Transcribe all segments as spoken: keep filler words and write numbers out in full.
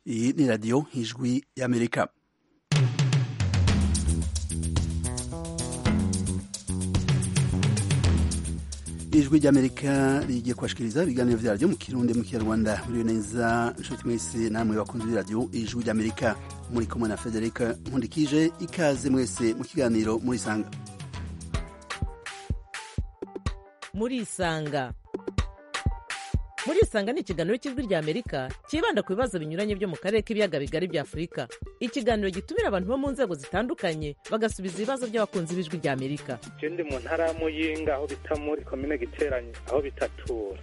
Iyi ni radiyo ijwi y'Amerika. Ijwi ry'Amerika rigiye kubashikiriza ibiganiro vyaryo mu Kirundi mu Kinyarwanda. Muri neza nshuti mwese namwe bakunze b'iradiyo Ijwi ry'Amerika, muri kumwe na Frederic Nkundikije. Ikaze mwese mu kiganiro muri Sanga. Muri Isanga. Muri Isanga ni ikiganiro cy'Ijwi ry'Amerika kibanda ku bibazo binyuranye byo mu karere k'ibiyaga bigari bya Afurika. Ikiganiro gitumira abantu bo mu nzego zitandukanye bagasubiza ibibazo by'abakunzi b'Ijwi ry'Amerika. Je ndi mu ntara ya Muyinga aho bita muri komine Giteranyi aho bitatura.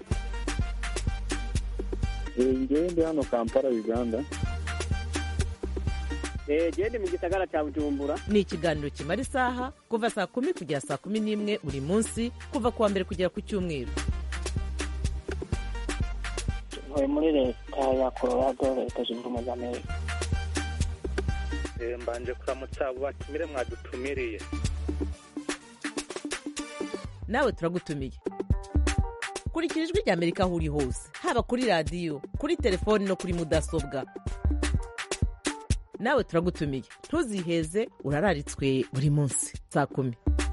Ngewe ndi hano Kampala Uganda. Eh je ndi mu gisagara cya Bujumbura. Ni ikiganiro kimara isaha kuva saa kumi kugera saa kumi n'imwe buri munsi kuva kuwa mbere kugera ku Cyumweru. Muri leta ya Colorado, leta zunze ubumwe za Amerika. Eh mbanje kuramutsa abo batumire mwadutumiriye. Nawe turagutumiye. Kurikira Ijwi ry'Amerika aho uri hose, haba kuri radiyo, kuri telefoni no kuri mudasobwa. Nawe turagutumiye. Ntuziheze, urararitswe buri munsi saa kumi.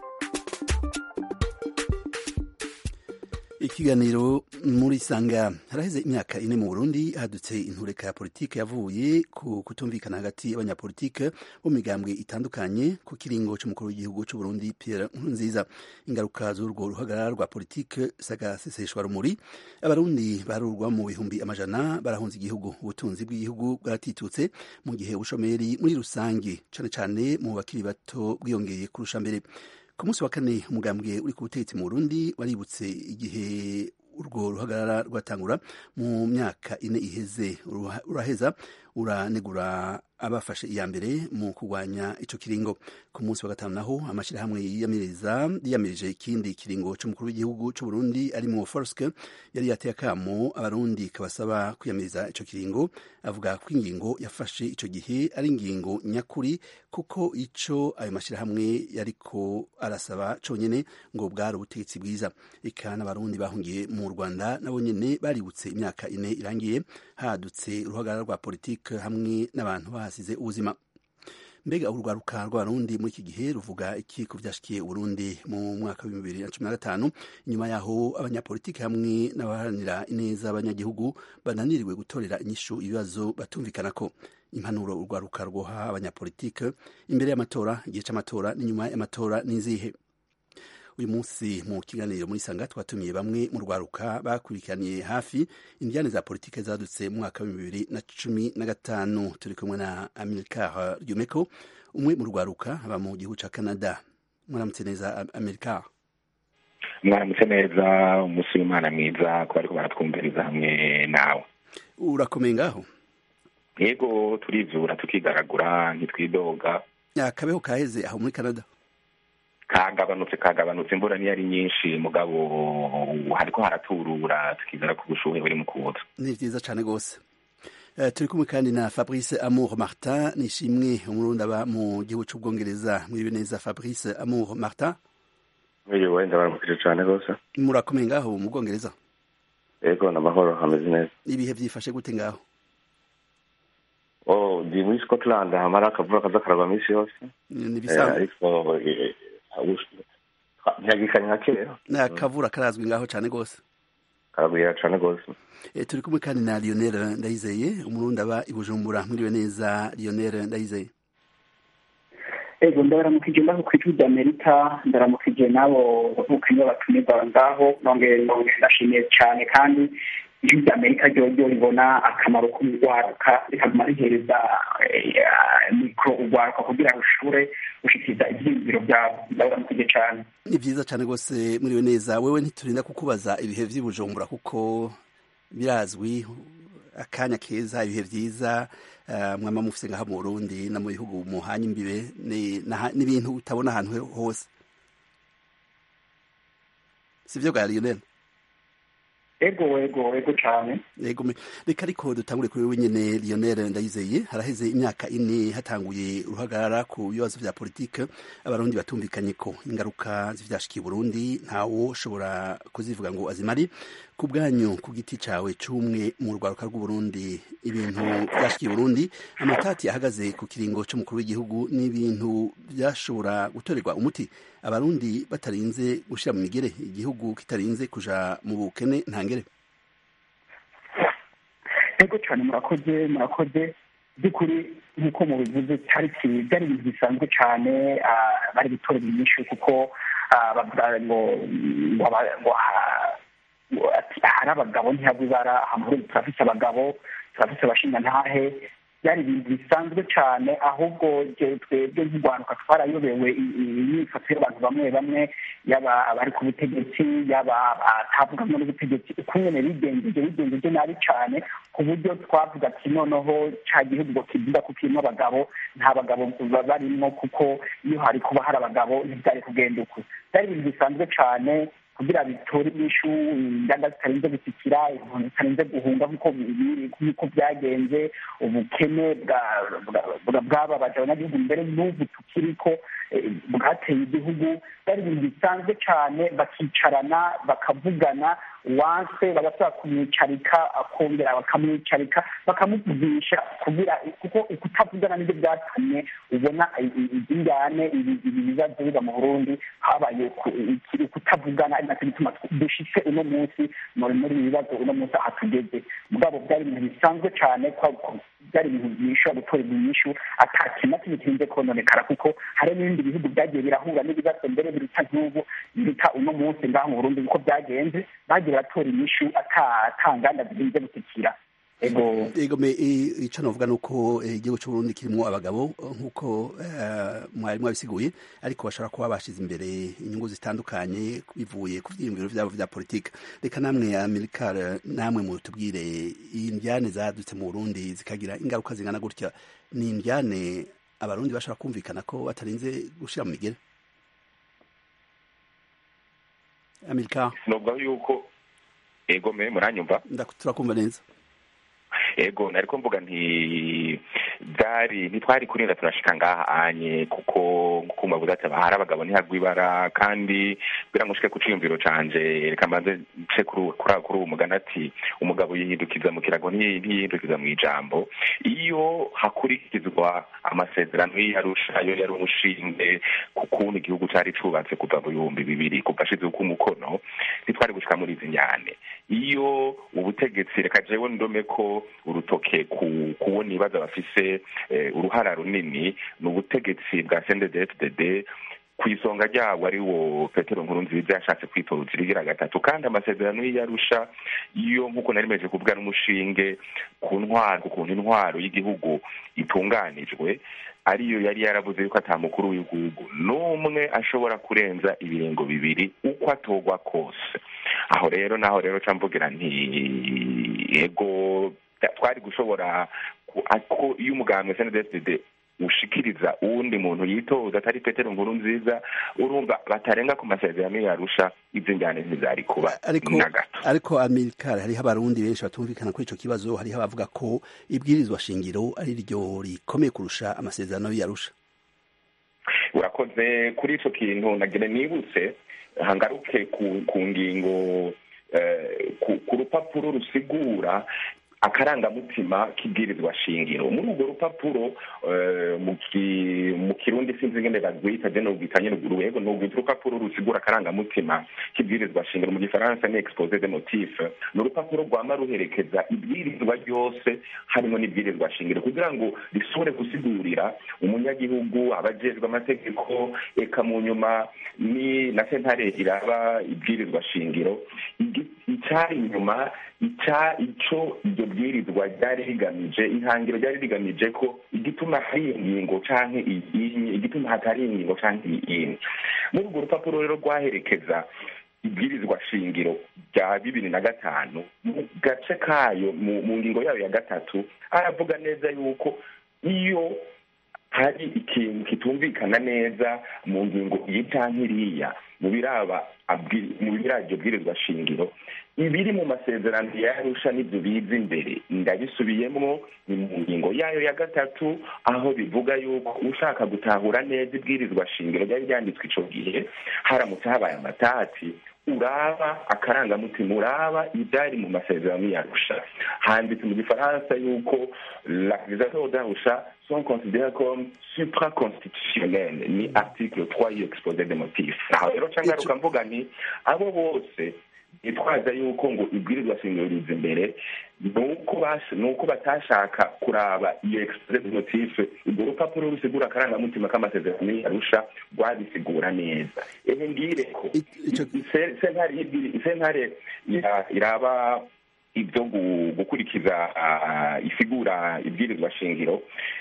Ikiganiro muri Sanga. Haraheze imyaka ine mu Burundi hadutse intureka ya politike yavuye ku kutumvikana hagati y'abanyapolitike bo migambwe itandukanye ku kiringo cy'umukuru w'igihugu cy'u Burundi Pierre Nkurunziza. Ingaruka z'urwo ruhagarara rwa politike sagaseseshwa rumuri, abarundi barurwa mu bihumbi amajana barahunze igihugu. Ubutunzi bw'igihugu bwaratitutse mu gihe ubushomeri muri rusangi cane cane mu bakiri bato bwiyongeye kurusha mbere. Ku munsi wa kane umugambwe uri ku butegetsi mu Burundi waributse igihe urwo ruhagarara rwatangura mu myaka ine iheze. Uraheza uranegura abafashe iya mbere mu kurwanya ico kiringo. Ku munsi wa gatanu naho amashirahamwe yiyamiriza yiyamirije ikindi kiringo c'umukuru w'igihugu c'u Burundi ari mu Forske yari yateye akamo abarundi kabasaba kwiyamiriza ico kiringo, avuga ko ingingo yafashe ico gihe ari ingingo nyakuri kuko ico ayo mashirahamwe yariko arasaba conyene ngo bwari ubutegetsi bwiza. Eka n'abarundi bahungiye mu Rwanda nabo nyene baributse imyaka ine irangiye hadutse uruhagarara rwa politike hamwe n'abantu bahasize ubuzima. Mbega urwaruka rw'abarundi muri iki gihe ruvuga iki ku vyashikiye Uburundi mu mwaka wa bibiri na cumi na gatanu, inyuma yaho abanyapolitiki hamwe n'abaharanira ineza abanyagihugu bananiriwe gutorera inyishu ibibazo batumvikanako? Impanuro urwaruka rwoha abanyapolitike imbere y'amatora, igihe c'amatora n'inyuma y'amatora nizihe? Uyu munsi mu kiganiro muri Sanga twatumiye bamwe mu rwaruka bakurikiraniye hafi indiane za politike zadutse mu mwaka wa bibiri na cumi na gatanu. Turi kumwe na Amilcar Ryumeko, umwe mu rwaruka aba mu gihugu ca Canada. Mwaramutse neza Amilcar? Mwaramutse neza, umunsi w'Imana mwiza ko bariko baratwumviriza hamwe nawe. Urakomeye ngaho? Yego, turizura tukigaragura ntitwidoga. Akabeho kaheze aho muri Canada? Kagabanutse kagabanutse imvura ni yari nyinshi mugabo hariko haraturura tukizera ku bushuhe buri mu kuza. Ni vyiza cane gose. Uh, turi kumwe kandi na Fabrice Amour Martin, nishimwe umurundi aba mu gihugu c'Ubwongereza. Muri neza Fabrice Amour Martin? Muri wenda baramukije cane gose. Murakomeye ngaho mu Bwongereza? Yego n'amahoro hameze neza. Ibihe vyifashe gute ngaho? Oh, ndi muri Scotland hamara akavura kaza karagwa misi yose. Ni bisanzwe. Ariko ntihagikanye nka kera. Akavura karazwi ngaho cane gose. Karagwira cane gose. E, turi kumwe kandi na Lionel Ndayizeye, umurundi aba i Bujumbura. Mwiriwe neza Lionel Ndayizeye? Ego ndaramukije mbaho kw'Ijwi ry'Amerika, ndaramukije nabo bavukanyi batumirwa ngaho, nongeye nongeye ndashimiye cane kandi Ijwi ry'Amerika ryo ribona akamaro k'urwaruka rikaguma rihereza mikoro urwaruka kugira ngo ushobore gushikiriza ivyiyumviro vyabo. Ndaramukije cane. Ni vyiza cane gose. Muriwe neza. Wewe ntiturinda kukubaza ibihe vy'i Bujumbura kuko birazwi akanya keza, ibihe vyiza uh, mwama mufise ngaha mu Burundi na mu bihugu muhanye imbibe n'ibintu utabona ahantu hose. Sivyo ga Lionel? ego ego ego cyane yego reka ariko dutangure kuri wewe nyene Lionel Ndayizeye haraheze imyaka ine hatanguye uruhagarara ku bibazo vya politike abarundi batumvikanye ko ingaruka z'ivyashikiye Burundi ntawo ushobora kuzivuga ngo azimari ku bwanyu ku giti cawe c'umwe mu rwaruka rw'u Burundi ibintu vyashikiye Burundi amatati ahagaze ku kiringo c'umukuru w'igihugu n'ibintu byashobora gutorerwa umuti abarundi batarinze gushira mu migere igihugu kitarinze kuja mu bukene ntangere. ego cyane murakoze murakoze by'ukuri nk'uko mubivuze cyari byari ibintu bisanzwe cyane bari gutorera inyishu kuko bavuga ngo ngo hari abagabo ntihabwe ibara hamwe turafise abagabo turafise abashinga ntahe byari ibintu bisanzwe cyane ahubwo twebwe nk'urwaruka twarayobewe imyifato y'abantu bamwe bamwe yaba abari ku butegetsi yaba atavuga n'ubutegetsi uko nyene bigenjeje bigenjeje nabi cyane ku buryo twavuga ati noneho ca gihugu ngo kivuga ko kirimo abagabo nta bagabo barimwo kuko iyo hari kuba hari abagabo ntibyari kugenda uko byari ibintu bisanzwe cyane kugira bitore inyishu inganda zitarinze gusikira impunzi zitarinze guhunga nk'uko byagenze ubukene bwababaje abanyagihugu mbere n'ubu tukiriko bwateye igihugu byari ibintu bisanzwe cyane bakicarana bakavugana wanse bagasaba kumwicarika akongera bakamwicarika bakamuvugisha kugira kuko ukutavugana nibyo byatumye ubona ingane ibi bibazo biba mu Burundi habaye kutavugana nacyo gituma dushitse uno munsi muri muri ibibazo uno munsi ahatugeze mugabo byari ibintu bisanzwe cyane ko byari ibintu bishobora gutorera inyishu atakintu na kimwe kirinze kononekara kuko hari n'ibindi bihugu byagiye birahura n'ibibazo mbere biruta nk'ubu biruta uno munsi ngaha mu Burundi uko byagenze bagiye baratora inyishu atanganda zirinze gusikira ego ego me ico novuga nuko igihugu cy'u Burundi kirimo abagabo nkuko mwari mwabisiguye ariko bashaka kuba bashize imbere inyungu zitandukanye bivuye ku vyiyumviro vyabo vya politique reka namwe Amerika namwe mu tubwire indyane zadutse mu Burundi zikagira ingaruka zingana gutya ni indyane abarundi bashaka kumvikana ko batarinze gushira mu migere Amerika nubwo yuko ego me muranyumva turakumva neza ego nariko mvuga nti byari ntitwari kurinda turashika ngaha anye kuko ngukuma budate bahara abagabo ntihagwa ibara kandi bira ngushike ku ciyumviro canje reka mbanze nce kuri kuri umugana ati umugabo yihindukiza mu kirago ntiyihindukiza mu ijambo iyo hakurikizwa amasezerano y'Arusha yo yari umushinge kukuntu igihugu cari cubatse kuva mu bihumbi bibiri kupashize uko umukono ntitwari gushika muri izi nyane iyo ubutegetsi reka jewe ndome ko urutoke ku kubona ibibazo bafise uruhara runini ni ubutegetsi bwa C N D D F D D ku isonga ryabo ari wo Petero Nkurunziza yashatse kwitora uzigira gatatu kandi amasezerano y'Arusha iyo nkuko narimeje kuvuga n'umushinge ku ntwaro ku ntwaro y'igihugu itunganijwe ariyo yari yaravuze yuko atamukuru w'igihugu n'umwe ashobora kurenza ibirengo bibiri uko atogwa kose aho rero naho rero camvugira nti ego twari gushobora ko iyo umugambwe C N D D F D D ushikiriza uwundi muntu yitoza atari Petero Nkurunziza urumva batarenga ku masezerano y'Arusha ivyo njyane ntizari kuba nagato ariko Amerika hariho abarundi benshi batumvikana kuri ico kibazo hariho abavuga ko ibwirizwa shingiro ari ryo rikomeye kurusha amasezerano y'Arusha urakoze kuri ico kintu nagire nibutse hangaruke ku, ku ngingo eh, ku, ku rupapuro rusigura akarangamutima kibwirizwa shingiro muri urwo rupapuro mu kirundi sinzi ngene bagwita je nobwitanye n'uguru yego nobwita urupapuro rusigura akarangamutima kibwirizwa shingiro mu gifaransa ni exposé des motifs ni urupapuro rwama ruherekeza ibwirizwa ryose harimo n'ibwirizwa shingiro kugira ngo risubire gusigurira umunyagihugu abajejwe amategeko eka mu nyuma ni na sentare iraba ibwirizwa shingiro icari inyuma ica ico iryo bwirizwa ryari rigamije intangiro ryari rigamije ko igituma hari ingingo canke iyi igituma hatari ingingo canke iyi muri urwo rupapuro rero rwaherekeza ibwirizwa shingiro rya bibiri na gatanu mu gace kayo mu ngingo yayo ya gatatu aravuga neza yuko iyo hari ikintu kitumvikana neza mu ngingo iyi canke iriya mu biraba mu birabyo bwirizwa shingiro ibiri mu masezerano ya Arusha n'ibyo biza imbere ndabisubiyemo ni mu ngingo yayo ya gatatu aho bivuga yuko ushaka gutahura neza ibwirizwa shingiro byari byanditswe ico gihe haramutse habaye amatati uraba akarangamutima uraba ibyari mu masezerano ya Arusha handitse mu gifaransa yuko l'accusateur d'Arusha sont considérés comme supraconstitutionnels ni article trois y'exposé des motifs aho rero cangaruka mvuga ni abo bose itwaza yuko ngo ibwirizwa shingiro riza imbere nuko basi nuko batashaka kuraba iyo exposé des motifs urwo rupapuro rusigura akarangamutima k'amasezerano ya Arusha rwabisigura neza ehe ngire ko sentare sentare iraba ibyo gukurikiza isigura ibwirizwa shingiro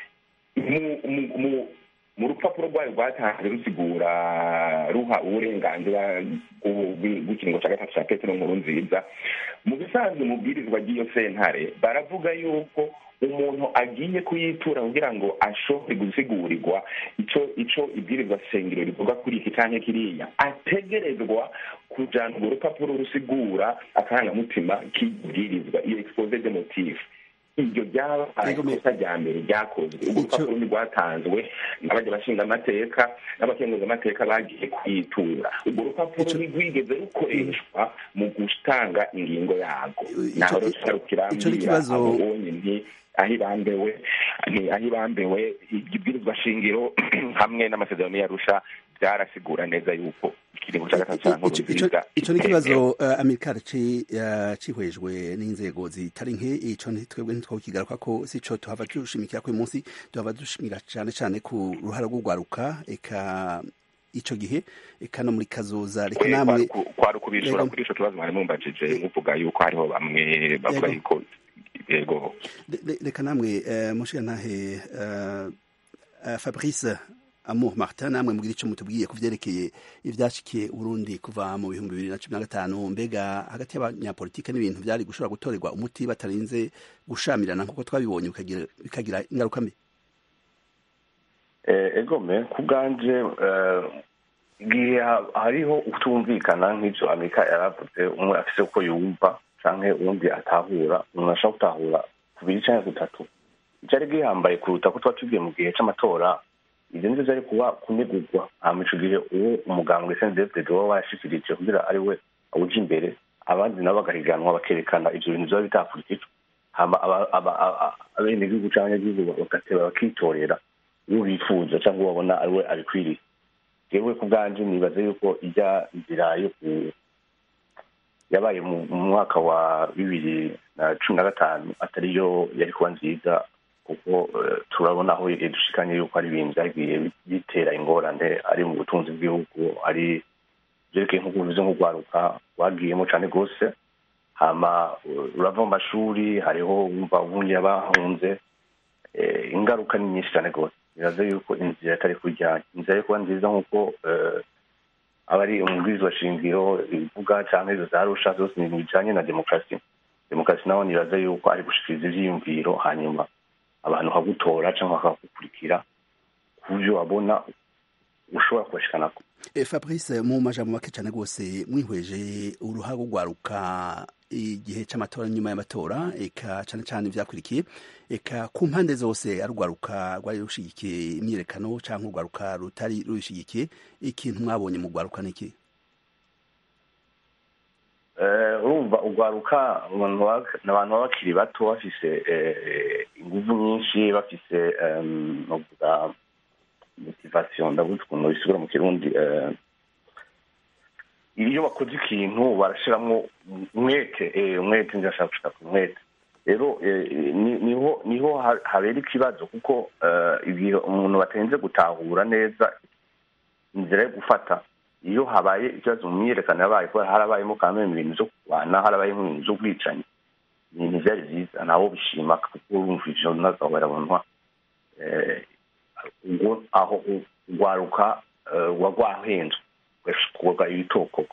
mu mu rupapuro rwayo rwatanze rusigura ruha uburenganzira bw'ikiringo cya gatatu cya Petero Nkurunziza mu bisanzwe mu bwirizwa ry'iyo sentare baravuga yuko umuntu agiye kuyitura kugira ngo ashobore gusigurirwa ico ico ibwirizwa shingiro rivuga kuri iki canke kiriya ategerezwa kujana urwo rupapuro rusigura akarangamutima k'ibwirizwa iyo exposé des motifs iryo ryabaye ikosa rya mbere ryakozwe urwo rupapuro ni rwatanzwe n'abajya bashinga amateka n'abakenguza amateka bagiye kwitura urwo rupapuro ntirwigeze rukoreshwa mu gutanga ingingo yarwo naho rusharukira mbonye nti aho ibambewe ni aho ibambewe ibwirizwa shingiro hamwe n'amasezerano ya Arusha byarasigura neza yuko ikiringo cya gatatu cya Nkurunziza ico ni kibazo Amerika cihwejwe n'inzego zitari nke ico twebwe ntitwokigaruka ko sico tuhava dushimikira ko uyu munsi tuhava dushimira cyane cyane ku ruhara rw'ugwaruka eka ico gihe eka no muri kazoza reka namwe kwari kubishura kuri ico kibazo mwari mumbajije muvuga yuko hariho bamwe bavuga yuko yego reka namwe mushigantahe Fabrice Amour Martin namwe mugira ico mutubwiye kuvyerekeye ivyashikiye Burundi kuva mu bihumbi bibiri na cumi na gatanu mbega hagati y'abanyapolitike n'ibintu vyari gushobora gutorerwa umuti batarinze gushamirana nkuko twabibonye bikagira ingaruka mbi egome ku bwanje igihe hariho utumvikana nk'ivyo Amerika yaravuze umwe afise uko yumva canke uwundi atahura umuntu ashaka gutahura kubiri canke gutatu icari gihambaye kuruta ko tuba tugiye mu gihe c'amatora ivyo nivyo vyari kuba kunegurwa hama ico gihe uwo umugambwe C N D F D D waba washikirije kugira ari we awuja imbere abandi nabo bagahiganwa bakerekana ivyo bintu vyoba bitafurikijwe hama abenegihugu canke abanyagihugu bagateba bakitorera uwo bifuza cyangwa babona ari we abikwiriye yewe ku bwanje nibaze yuko ijya inzira yo yabaye mu mwaka wa bibiri na cumi na gatanu atariyo yari kuba nziza kuko turabona aho dushikanye yuko ari ibintu byagiye bitera ingorane ari mu butunzi bw'igihugu ari byerekeye nk'uko bivuze nk'urwaruka wagiyemo cyane rwose hama urava mu mashuri hariho wumva ubundi yabahunze ingaruka ni nyinshi cyane rwose biraze yuko inzira atari kujyanye inzira yo kuba nziza nk'uko abari umubwirizwa shingiro ivuga cyangwa izo za Arusha zose ni bijanye na demokarasi demokarasi naho niraze yuko ari gushikiriza ivyiyumviro hanyuma abantu hagutora cyangwa bakagukurikira kuvyo wabona ushobora kubashikanako. E, Fabrice mu majambo make cyane rwose mwihweje uruhago rwaruka igihe c'amatora nyuma y'amatora eka cyane cyane vyakurikiye eka ku mpande zose arugwaruka rwari rushigikiye imyirekano cyangwa urwaruka rutari rushigikiye ikintu mwabonye mu rwaruka niki? Eh urumva urwaruka n'abantu bakiri bato bafise inguvu nyinshi bafise novuga motivation ndavuga ukuntu bisubira mu kirundi iyo bakoze ikintu barashiramwo umwete umwete ndashaka gushaka umwete rero niho niho habera ikibazo kuko igihe umuntu batenze gutahura neza inzira yo gufata iyo habaye ikibazo mu myiyerekano yabaye ko harabayemo kandi ibintu byo kurwana harabayemo ibintu byo kwicanya ni vyari vyiza naho bishima kuko urumvije nazo barabonwa ngo aho urwaruka wagwahenzwe kuvuga ibitoko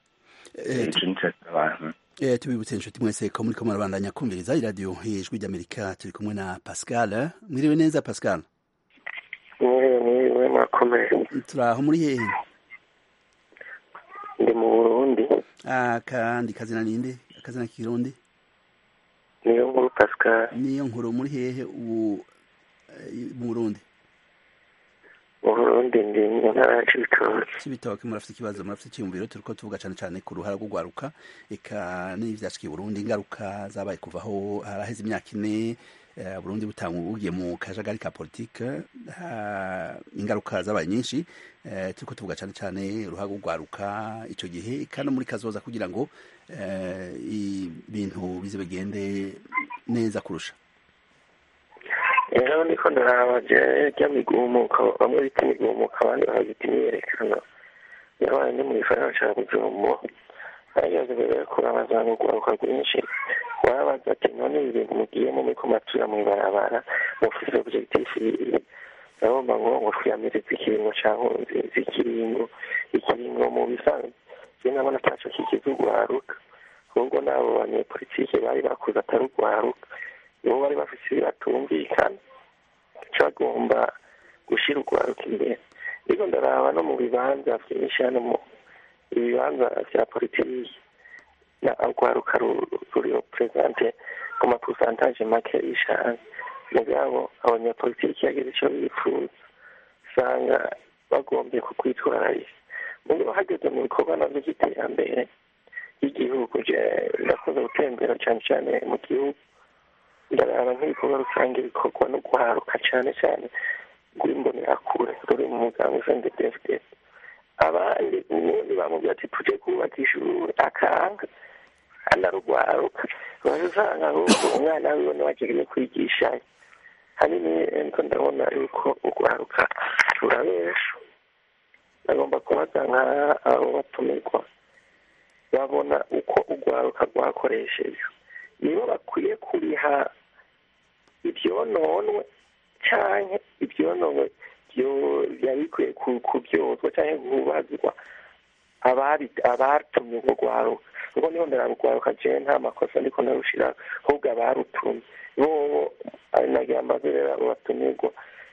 eh tubibutse inshuti mwese ko muri ko murabandanya kumviriza iradiyo y'ijwi ry'Amerika turi kumwe na Pascal mwiriwe neza Pascal mwiriwe mwiriwe mwakomeye turaho muri hehe ndi mu Burundi. Akandi kazina ninde? Akazina kirundi? Niyo nkuru Pascal. Niyo nkuru muri hehe ubu mu Burundi? Mu Burundi ndi mu ntara ya Cibitoke. Cibitoke murafite ikibazo, murafite icyumviro, turiko tuvuga cyane cyane ku ruhara rwo gwaruka eka n'ivyashikiye Burundi, ingaruka zabaye kuvaho haraheze imyaka ine Burundi butanguye mu kajagari ka politique, ingaruka zabaye nyinshi, turiko tuvuga cyane cyane uruhara rwo gwaruka ico gihe kandi muri kazoza kugira ngo ibintu bize bigende neza kurusha. rero niko ndarabaje ry'amigumuka bamwe bita imigumuka abandi bahagita imyerekano yabaye ni mu gisagara ca Bujumbura hageze rero kurabaza urwaruka rwinshi wabaza ati none ibintu mugiyemo muriko matura mw'ibarabara mufise objectif nabomba ngo ngo twiyamirize ikiringo ca nkurunziza ikiringo ikiringo mu bisanzwe je nabona ataco kigize urwaruka ahubwo n'abo banyepolitike bari bakuze atari urwaruka nibo bari bafise biratumvikana cagomba gushira urwaruka imbere ariko ndaraba no mu bibanza vyinshi hano mu ibibanza vya politiki na urwaruka ruri represente ku mapusantaje make y'ishanga mugabo abanyapolitiki yagize ico bifuza usanga bagombye kukwitwararika mugabo hageze mu bikorwa navyo vy'iterambere y'igihugu je ndakoze gutembera cane cane mu gihugu ndaraba nk'ibikorwa rusange bikorwa no guharuka cane cane rw'imbonerakure ruri mu mugambi C N D D F D abandi ubundi bamubwira ati tuje kubaka ishuri akanga anarugwaruka basanga ahubwo umwana wiwe niwagiye kwigisha hanini niko ndabona yuko urwaruka rurabesha bagomba kubaza nk'abo batumirwa babona uko urwaruka rwakoresheje nibo bakwiye kuriha ivyononwe canke ivyononwe byari bikwiye kubyozwa canke kubazwa abatumye urwo rwaruka ubwo niho ndararugwaruka jewe nta makosa ndiko ndarushira ahubwo abarutumye bobo nagira mbaze rero abo batumirwa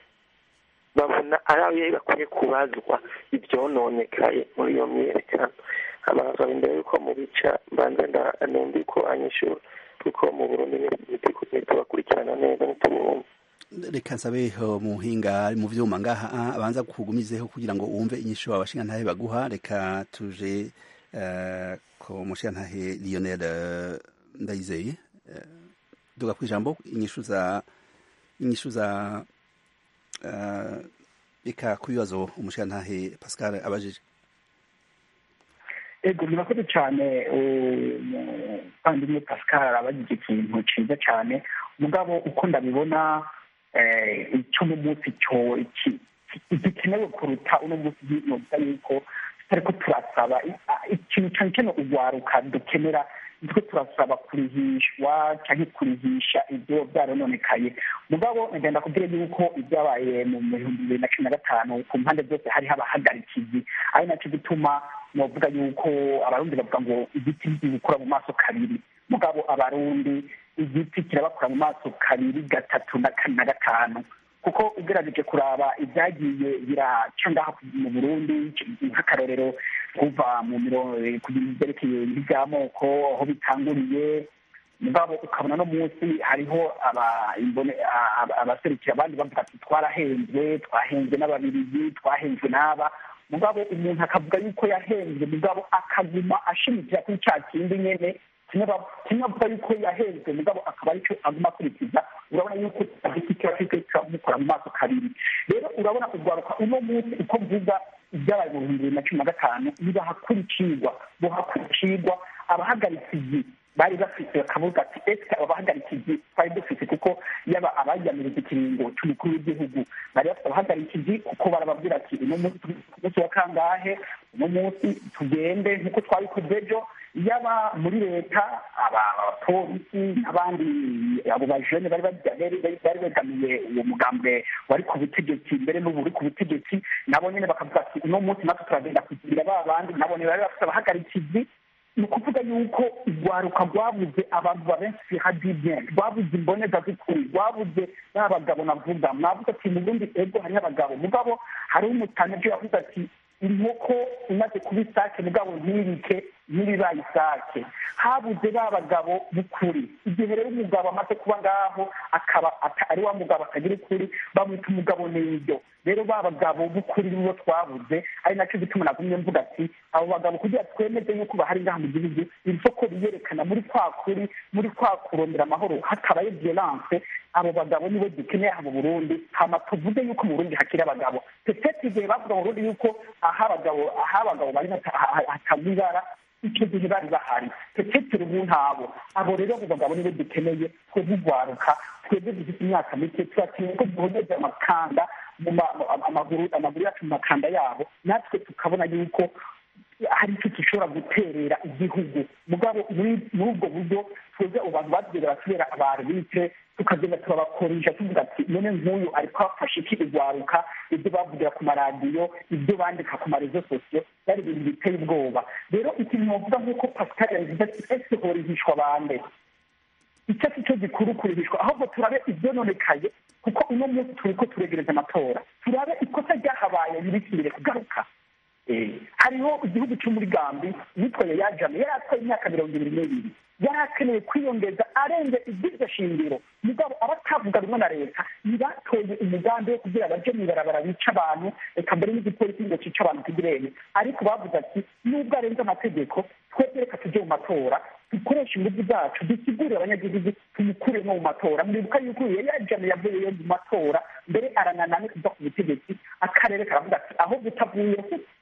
babona ari bakwiye kubazwa ivyononekaye muri iyo myerekano amazu imbere yuko mu bica mbanze numva uko anyishura kuko mu Burundi ntitubakurikirana neza ntitubumva. Reka nsabe muhinga mu vyuma ngaha abanza kugumizeho kugira ngo wumve inyishu abashinga ntahe baguha. Reka tuje ko mushinga ntahe Lionel Ndayizeye duga kwijambo inyishu za inyishu za reka kubibazo umushinga ntahe Pascal abajije. Ego murakoze cyane kandi ni Pascal arabagize ikintu ciza cyane mugabo uko ndabibona icyo mu munsi cyo igikenewe kuruta uno munsi n'ubwo yuko ariko turasaba ikintu cyane cyane urwaruka dukenera nitwe turasaba kurihishwa cyangwa kurihisha ibyo byarononekaye mugabo ngenda kubwira yuko ibyabaye mu bihumbi bibiri na cumi na gatanu ku mpande zose hari habahagarikizi ari nacyo gituma novuga yuko abarundi bavuga ngo igiti gikura mu maso kabiri mugabo abarundi igiti kirabakura mu maso kabiri gatatu na kane na gatanu kuko ugerageje kuraba ibyagiye biraca ngaha mu Burundi nk'akarorero kuva mu mirongo kugira ibyerekeye iby'amoko aho bitanguriye mugabo ukabona no munsi hariho abaserukira abandi bavuga ati twarahenzwe twahenzwe n'ababirigi twahenzwe n'aba mugabo umuntu akavuga yuko yahenzwe mugabo akaguma ashimikira kuri cya kindi nyene kimwe avuga yuko yahenzwe mugabo akaba aricyo aguma akurikiza urabona yuko igiti kiba kiriko kiramukora mu maso kabiri rero urabona urwaruka uno munsi uko mvuga ibyabaye mu bihumbi bibiri na cumi na gatanu nibahakurikirwa bohakurikirwa abahagarikizi bari bafite bakavuga ati ese abahagarikizi twari dufite kuko yaba abayamiriza ikiringo cy'umukuru w'igihugu bari bafite abahagarikizi kuko barababwira ati uno munsi wa kangahe uno munsi tugende nk'uko twabikoze ejo yaba muri leta abapolisi n'abandi abo bajene bari bari begamiye uwo mugambwe wari ku butegetsi mbere n'ubu uri ku butegetsi nabo nyene bakavuga ati uno munsi natwe turagenda kugira ba bandi nabo nyene bari bafite abahagarikizi ni ukuvuga yuko urwaruka rwabuze abantu babenshi hadibyen rwabuze imboneza z'ukuri rwabuze n'abagabo navuga mwavuga ati mu bundi ego hariho abagabo mugabo hariho umutane byo yavuze ati inkoko imaze kuba isake mugabo ntibike ntibibaye isake habuze ba bagabo b'ukuri igihe rero umugabo amaze kuba ngaho akaba ari wa mugabo atagira ukuri bamwita umugabo n'ibyo rero ba bagabo b'ukuri nibo twabuze ari nacyo gituma nagumye mvuga ati abo bagabo kugira twemeze yuko bahari ngaha mu gihugu isoko biyerekana muri kwa kuri muri kwa kurondera amahoro hatabaye violence abo bagabo nibo dukeneye aha mu Burundi hama tuvuze yuko mu Burundi hakiri abagabo petete igihe bavuga mu Burundi yuko aha abagabo aha abagabo bari hatagwibara icyo gihe bari bahari petete ubu ntabo abo rero abo bagabo nibo dukeneye twebwe ugwaruka twebwe dufite imyaka mike turakeneye ko duhogeze amakanda amaguru amaguru yacu mu makanda yabo natwe tukabona yuko hari icyo gishobora guterera igihugu mugabo muri ubwo buryo twebwe abantu batugera batubera abantu bice tukagenda turabakoresha tuvuga ati none nk'uyu ariko afashe iki igwaruka ibyo bavugira ku maradiyo ibyo bandika ku marezo sosiyo byari ibintu biteye ubwoba rero ikintu novuga nk'uko Pascal yavuze ati ese horihishwa bande icyo si cyo gikuru kurihishwa ahubwo turabe ibyononekaye kuko uno munsi turiko turegereza amatora turabe ikosa ryahabaye ririkire kugaruka hariho igihugu cyo muri Gambi yitwaye yajame yari atwaye imyaka mirongo ibiri n'ibiri yari akeneye kwiyongeza arenze ibyo shingiro mugabo abatavuga rumwe na leta ntibatoye umugambi wo kugira baje mw'ibarabara bica abantu reka mbere n'igipolisi ngo cica abantu kigirene ariko bavuze ati nubwo arenze amategeko twebwe reka tujye mu matora dukoresha ingufu zacu dusigurire abanyagihugu tumukuremo mu matora muribuka yuko yajame yavuye mu matora mbere arananane kuva ku butegetsi akarere karavuga ati aho butavuye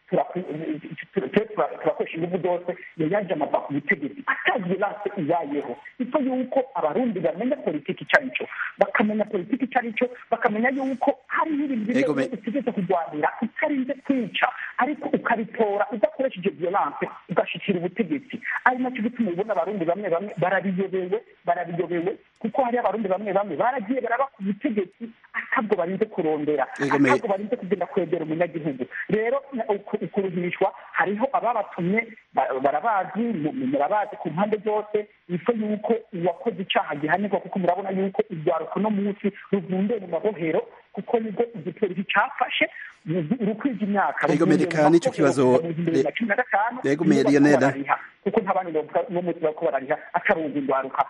turakoresha ingufu zose yaje amava ku butegetsi ataviolence ibayeho ipfa yuko abarundi bamenya politiki icyo ari cyo bakamenya politiki icyo ari cyo bakamenya yuko hariho ibintu bimwe utegetse kurwanira utarinze kwica ariko ukabitora udakoresheje violence ugashikira ubutegetsi ari nacyo gituma ubona abarundi bamwe bamwe barabiyobewe barabiyobewe kuko hari abarundi bamwe bamwe baragiye baraba ku butegetsi atabwo barinze kurondera atabwo barinze kugenda kwegera umunyagihugu rero ukuruhishwa hariho ababatumye barabazi murabazi ku mpande zose ifu yuko uwakoze icyaha gihanirwa kuko murabona yuko urwaruko no munsi ruvundiye mu mabohero kuko nibwo igipolisi cyafashe urukwije imyaka reka nicyo kibazo rego Lionel kuko ntabandi n'umunsi bako barariha atarunga indwaruka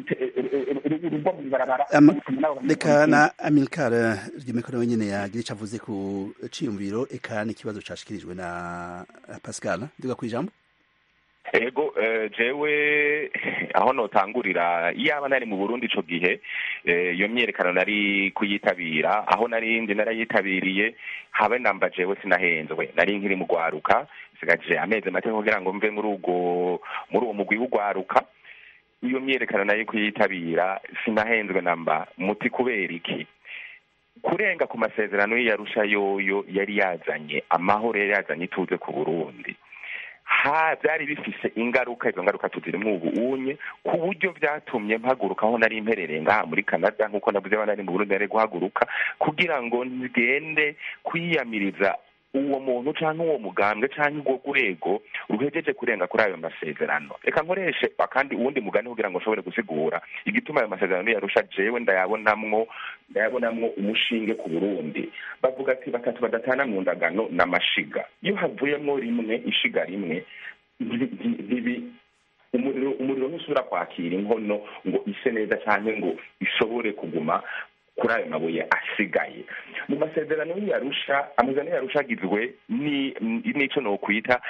urugo mu ibarabara reka na Amilcar ry'imikoro wenyine yagira icyo avuze ku ciyumviro eka n'ikibazo cashikirijwe na Pascal ndiga kwijambo ego jewe aho notangurira iyaba nari mu Burundi ico gihe iyo myerekano nari kuyitabira aho nari ndi narayitabiriye habe namba jewe sinahenzwe nari nkiri mu gwaruka sigaje ameze make kugira ngo mve muri ugo muri uwo mugwi w'ugwaruka iyo myerekano nari kuyitabira sinahenzwe namba muti kubera iki kurenga ku masezerano y'Arusha yoyo yari yazanye amahoro yari yazanye ituze ku Burundi ha byari bifise ingaruka izo ngaruka tuzirimo ubu unye ku buryo byatumye mpaguruka aho nari imperereye ngaha muri Canada nkuko navuze abana mu Burundi nari guhaguruka kugira ngo ngende kwiyamiriza uwo muntu canke uwo mugambwe canke ubwo gurego ruhejeje kurenga kuri ayo masezerano reka nkoreshe kandi uwundi mugani kugira ngo nshobore gusigura igituma ayo masezerano yarusha jewe ndayabonamwo ndayabonamwo umushinge ku Burundi bavuga ati batatu badatana mu ndagano n'amashiga iyo havuyemo rimwe ishiga rimwe bibi umuriro umuriro ntusubira kwakira inkono ngo ise neza canke ngo ishobore kuguma kuri ayo mabuye asigaye mu masezerano y'Arusha amazano y'Arusha agizwe ni nico no kwita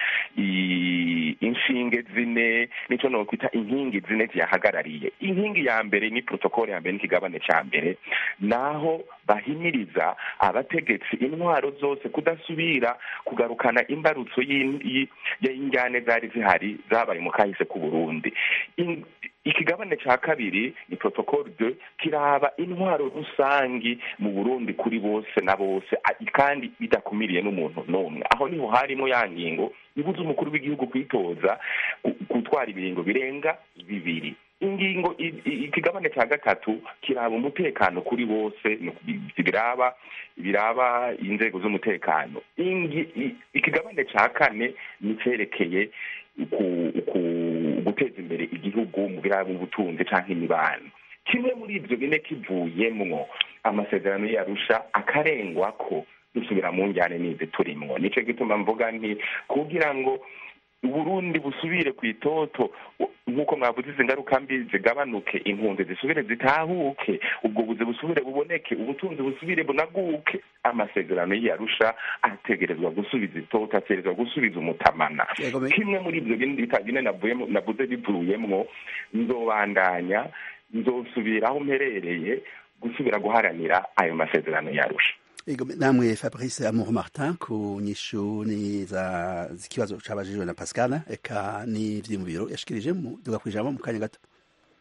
inshinge zine nico no kwita inkingi zine zihagarariye inkingi ya mbere ni protocole ya mbere n'ikigabane ca mbere naho bahimiriza abategetsi intwaro zose kudasubira kugarukana imbarutso y'injyane zari zihari zabaye mu kahise ku Burundi. Ikigabane ca kabiri ni protocole de kiraba intwaro rusangi mu Burundi kuri bose na bose kandi bidakumiriye n'umuntu n'umwe aho niho harimo ya ngingo ibuza umukuru w'igihugu kwitoza gutwara ibiringo birenga bibiri. Ingingo ikigabane ca gatatu kiraba umutekano kuri bose biraba biraba inzego z'umutekano. Ikigabane ca kane ni cerekeye ku guteza imbere igihugu mu biraba ubutunzi canke imibano. Kimwe muri ivyo bine kivuyemwo amasezerano y'Arusha akarengwa ko dusubira mu njyane n'izi turimwo. Nico gituma mvuga nti kugira ngo Uburundi busubire ku itoto nk'uko mwavuze izi ngaruka mbi zigabanuke, impunzi zisubire zitahuke, ubwo buzi busubire buboneke, ubutunzi busubire bunaguke, amasezerano y'Arusha ategerezwa gusubiza itoto, ategerezwa gusubiza umutamana. Kimwe muri ibyo bindi bitagine navuyemo navuze bivuyemwo, nzobandanya nzosubira aho mperereye gusubira guharanira ayo masezerano y'Arusha. Ego namwe Fabrice Amour Martin ku nyishu ni za zikibazo cabajijwe na Pascal eka ni vyimubiro yashikirije mu duga kwijambo mu kanya gato.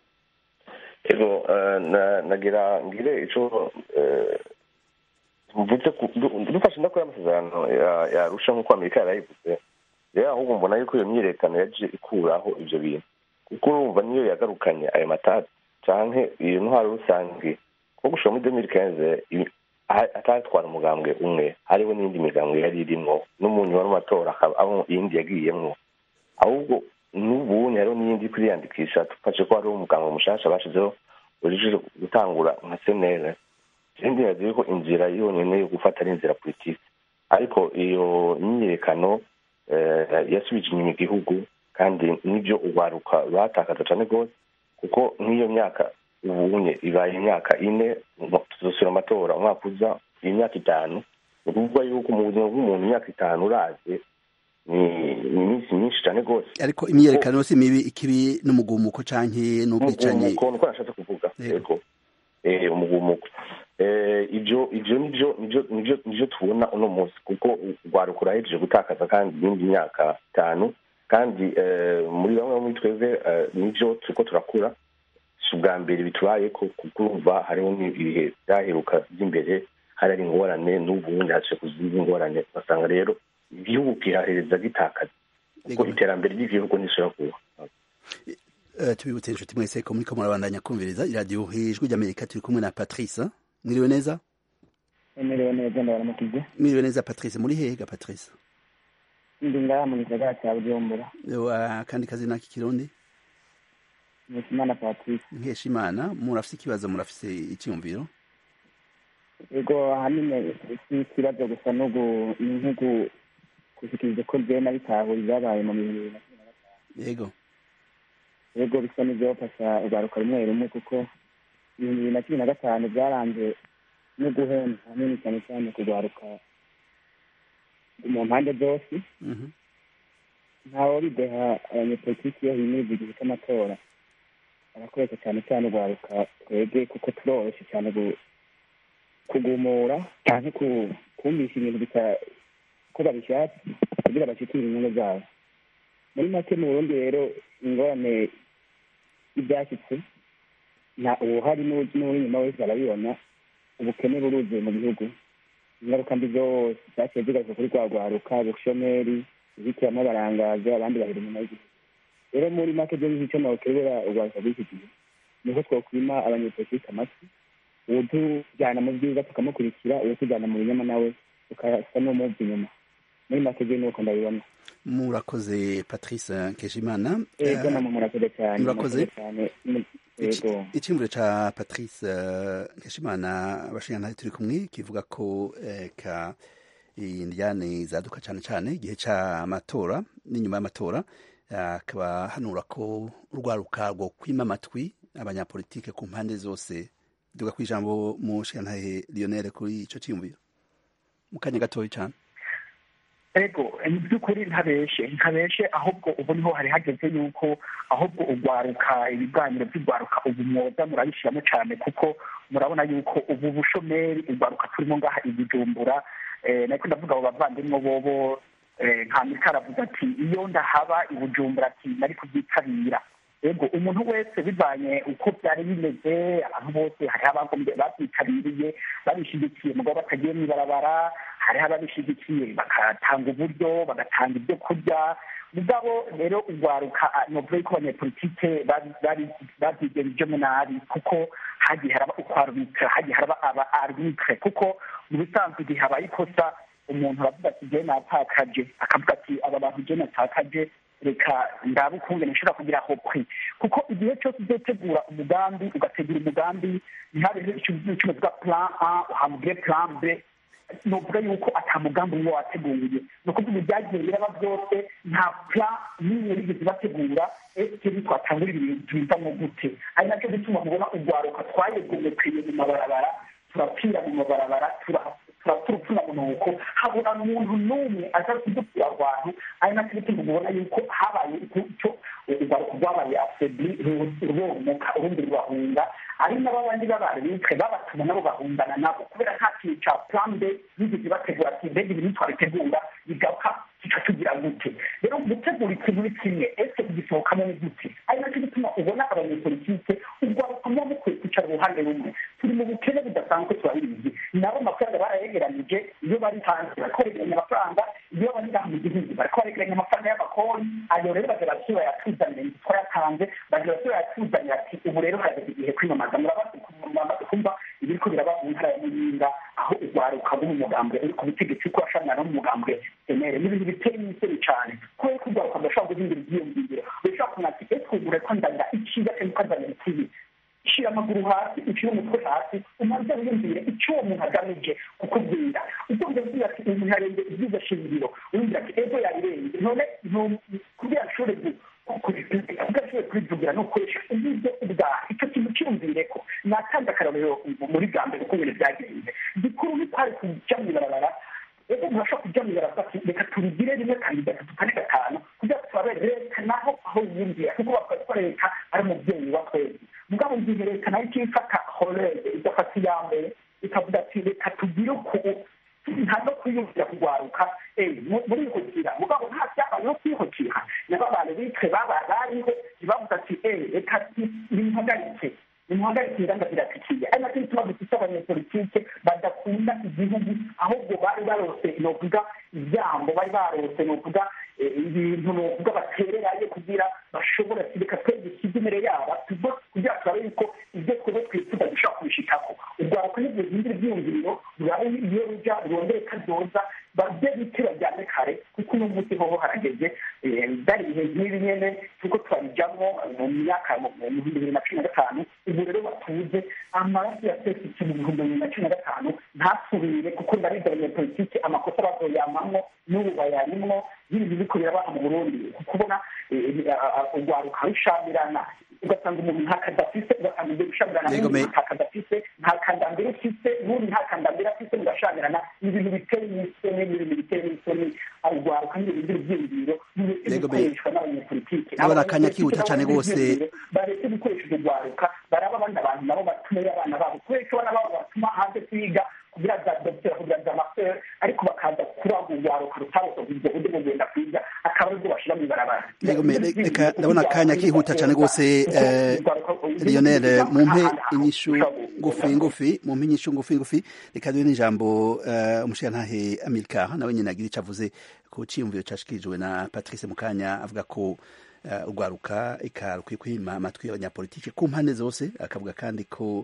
Ego na nagira ngire ico mvuze dufashe ndakora amasezerano ya Arusha nkuko Amerika yarayivuze. Rero ahubwo mbona yuko iyo myirekano yaje ikuraho ivyo bintu. Kuko urumva niyo yagarukanye ayo matatu canke iyo ntwaro rusange ko gushora muri deux mille quinze atatwara umugambwe umwe, hariho n'indi migambwe yari irimwo n'umuntu wari amatora abo iyindi yagiyemwo, ahubwo n'ubu hariho n'iyindi kwiyandikisha tufashe ko hariho umugambwe mushasha bashizeho urije gutangura nka senere. Ikindi yazi ko inzira yonyene yo gufata ari inzira politiki, ariko iyo myiyerekano yasubije inyuma igihugu kandi nivyo ugwaruka batakaza cane gose, kuko nk'iyo myaka ubunye ibaye imyaka ine tuzosura amatora umwaka uza imyaka itanu, uruvuga yuko mu buzima bw'umuntu imyaka itanu uraze ni iminsi myinshi cyane rwose. Ariko imyerekano si mibi ikibi n'umugumuko canke n'ubwicanye nuko nashatse kuvuga. Yego eh umugumuko eh ivyo ivyo nivyo nivyo nivyo nivyo tubona uno munsi, kuko ugwaruka urahejeje gutakaza kandi iyindi myaka itanu, kandi muri bamwe muri twebwe nivyo turiko turakura ubwa mbere bitubaye ko kukumva hariho ibihe byaheruka by'imbere hari ari ingorane n'ubundi haje kuziba ingorane, basanga rero igihugu kirahereza gitakaza kuko iterambere ry'igihugu nisura kuba. Tubibutse inshuti mwese ko muriko murabandanya kumviriza iradiyo Ijwi ry'Amerika, turi kumwe na Patrice. Mwiriwe neza? Mwiriwe neza ndabaramukije. Mwiriwe neza Patrice, muri hehe ga Patrice? Ndi ngaha mu gisagara cya Bujumbura. Wa kandi kazi naki kirundi? Nkeshimana Patrice. Nkeshimana, murafise ikibazo, murafise icyumviro? Ego ahanini ikibazo gusa n'ugu n'intugu kushikiriza ko bye nabitahuye byabaye mu bibiri na cumi na gatanu. Yego. Ego bisa n'ibyo pasha ugaruka rimwe rimwe, kuko bibiri na cumi na gatanu byaranze no guhemba hanini cyane cyane kugaruka mu mpande zose. Mhm. Ntawo bideha abanyepolitiki yo himiriza igihe cy'amatora arakoresha cyane cyane ugaruka twebwe, kuko turoroshye cyane kugumura cyane kumvisha ibintu ko babishatse kugira bashikire inyungu zabo. Muri make mu Burundi rero ingorane ibyashyitse nta ubuhari n'uri inyuma wese arabibona, ubukene buruzuye mu gihugu, ingaruka mbi zose zaciye zigaruka kuri rwa rwaruka, ubushomeri, ibikiramwo barangaza abandi bahera inyuma y'igihugu. Rero muri make byo icyo nawukebera urwaruka rw'iki gihe niho twokwima abanyepolitiki amatwi, uwutujyana mu byiza tukamukurikira, uwutujyana mu binyama nawe tukasa n'umuva inyuma. Muri make byo nuko ndabibona. Murakoze Patrice Nkeshimana. Ego namwe murakoze cyane. Murakoze cyane. Ego. Icyumviro ca Patrice Nkeshimana abashingana turi kumwe kivuga ko ka indyane zaduka cyane cyane igihe c'amatora n'inyuma y'amatora, akaba hanura ko urwaruka rwo kwima amatwi abanyapolitike ku mpande zose. Duga kwijambo mu shantahe Lionel kuri ico cyumviro mu kanya gatoyi cyane. Ego mu by'ukuri ntabeshe ntabeshe ahubwo ubu niho hari hageze yuko ahubwo ugwaruka ibiganiro by'ugwaruka ubu mwoza murabishiramo cyane, kuko murabona yuko ubu bushomeri ugwaruka turimo ngaha i Bujumbura. Nako ndavuga abo bavandimwe bobo nka Mikara avuga ati iyo ndahaba i Bujumbura ati nari kubyitabira. Ego umuntu wese bivanye uko byari bimeze, abantu bose hari abagombye babyitabiriye babishigikiye mugabo batagiye mw'ibarabara, hari ababishigikiye bakatanga uburyo bagatanga ibyo kurya. Mugabo rero ugwaruka novuga ko abanyepolitike babyigenjemo nabi, kuko hagiye haraba ukwarubika, hagiye haraba aba arbitre, kuko mu bisanzwe igihe habaye ikosa umuntu aravuga ati je natakaje, akavuga ati aba bantu je natakaje reka ndabe ukungene nshobora kugira hopri, kuko igihe cyose uzotegura umugambi ugategura umugambi ntihabeho icyo tuvuga plan A uhamugire plan B. novuga yuko ata mugambi umwe wateguye ni ukuvuga ibyagiye biraba byose nta pla n'imwe bigeze bategura ese twatangura ibintu bivamo gute ari nacyo gituma mubona urwaruka twayegomekeye mu mabarabara turapfira mu mabarabara turapfuna mu nuko habura umuntu n'umwe aza kudukura abantu ari nacyo gituma mubona yuko habaye icyo urwaruka rwabaye afebli rubomoka urundi rubahunga ari nabo bandi babaribitwe babatuma nabo bahungana nabo kubera nta kintu ca plan B bigeze bategura ati mbega ibintu twabitegura bigaruka kikatugira gute rero gutegura ikintu ni kimwe ese kugisohokamo ni gute ari nacyo gituma ubona abanyepolitike urwaruka muba mukwiye kwicara uruhande rumwe turi mu bukene budasanzwe turabizi nabo amafaranga barayegeranije iyo bari hanze bariko baregeranya amafaranga iyo bari ngaha mu gihugu bariko baregeranya amafaranga y'amakori ayo rero baje basubira yatuzanira imitwa yatanze baje basubira yatuzanira ati ubu rero harageze igihe kwimamaza muramaze kumva ibiriko biraba mu ntara ya muyinga aho urwaruka rwo mu mugambwe uri ku butegetsi ko washamira no mu mugambwe senere n'ibintu biteye imiseri cane kubera ko urwaruka rudashobora guhindura ivyiyumviro rushobora kumenya ati ese ubu reko ndanira iciza canke ukazanira ikibi shira amaguru hasi ushira umutwe hasi umaze wiyumvire icyo uwo muntu agamije kukubwira utumva ugira ati umuntu arenge ibyiza shingiro urumva ati ego yabirenze none kugira ashobore kugashoboye kubivugira no gukoresha uburyo ubwaha icyo kintu cyumvireko natanze akarorero muri bwa mbere uko ibintu byagenze gikuru ni kwari kujya mw'ibarabara ego murashobora kujya mw'ibarabara reka tubigire rimwe kandi gatatu kane gatanu kugira tubaberekanaho aho yiyumvira kuko bakora leta ari umubyeyi wa twese mugabo igihe leta nayo ikifata horeze igafata iya mbere ikavuga ati reka tugire uku nta no kwiyumvira kugwaruka muri ihukira mugabo nta byabaye no kwihukira nabo abantu bitwe baba bariho ntibavuga ati reka nimuhagarike nimuhagarike ingamba ziratikiye ari nacyo gituma dufite abanyepolitike badakunda igihugu ahubwo bari barose novuga ibyambo bari barose novuga ibintu novuga batereraye kugira bashobora reka twebwe dushyize imbere yabo kugira turabe yuko ibyo twebwe twifuza dushobora kubishikako urwaruka nibyo bihindura ibyiyumviro rurabe iyo ruja rurondere kazoza babye biti bajyane kare kuko uno munsi hoho harageze byari ibihe nk'ibi nyene kuko twabijamwo mu myaka mu bihumbi bibiri na cumi na gatanu ubu rero batuze amaraso yasesetse mu bihumbi bibiri na cumi na gatanu ntasubire kuko ndabizi abanyepolitike amakosa bazoyamamwo n'ubu bayarimwo y'ibintu biriko birabaha mu burundi kubona urwaruka rushamirana ugasanga umuntu nta kadafise ugasanga imbere ushamirana n'umuntu nta kadafise nta kandambere ufise n'undi nta kandambere afise mugashamirana ibintu biteye imisoni n'ibintu biteye imisoni urwaruka n'ibintu by'ibyiyumviro bikoreshwa n'abanyepolitike ndabona akanya kihuta cyane rwose baretse gukoresha urwo rwaruka baraba abandi abantu nabo batumeyo abana babo kubera ko abana babo batuma hanze kwiga kugira za dogiteri kugira za master ariko bakaza kuragura urwaruka rutabose ubwo buryo bwo kugenda kwiga akaba aribwo bashira mu ibarabara reka ndabona akanya kihuta cyane rwose Lionel mumpe inyishu ngufi ngufi mumpe inyishu ngufi ngufi reka duhe n'ijambo umushirantahe Amilcar nawe nyine agira icyo avuze ku cyiyumviro cyashikirijwe na Patrice Mukanya avuga ko urwaruka ikarukwiye kwima amatwi y'abanyapolitike ku mpande zose akavuga kandi ko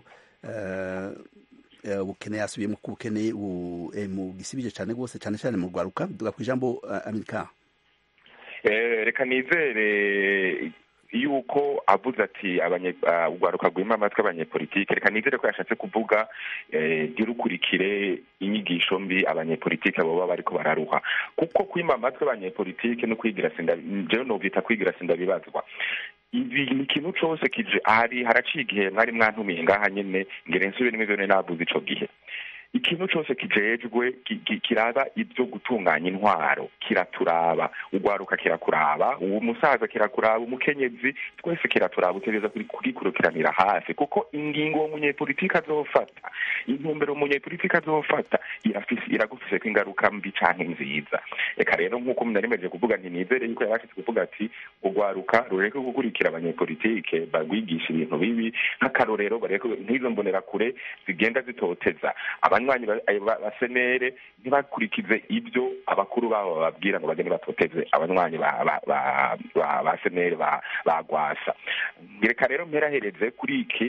ubukene yasubiyemo ko ubukene mu gisibije cyane rwose cyane cyane mu rwaruka duga ku ijambo Amilcar. Reka nizere yuko avuze ati urwaruka rwima amatwi abanyepolitike reka nizere ko yashatse kuvuga ntirukurikire inyigisho mbi abanyepolitike baba bariko bararuha kuko kwima amatwi abanyepolitike no kwigira sinda jewe novyita kwigira sinda bibazwa ibi ni ikintu cose kije ari haraciye igihe mwari mwantumiye ngaha nyene ngere nsubire n'imivyo navuze ico gihe ikintu cyose kijejwe kiraba ibyo gutunganya intwaro kiraturaba urwaruka kirakuraba uwo musaza kirakuraba umukenyezi twese kiraturaba utegereza kugikurukiranira hafi kuko ingingo uwo munyepolitike azofata intumbero umunyepolitike azofata iragufise ko ingaruka mbi canke nziza reka rero nk'uko narimeje kuvuga nti nizere yuko yarashitse kuvuga ati urwaruka rureke gukurikira abanyepolitike bagwigisha ibintu bibi nk'akarorero bareke nk'izo mbonera kure zigenda zitoteza abanywanyi basenere ntibakurikize ibyo abakuru babo bababwira ngo bagende batoteze abanywanyi ba senere bagwasa reka rero mperahereze kuri iki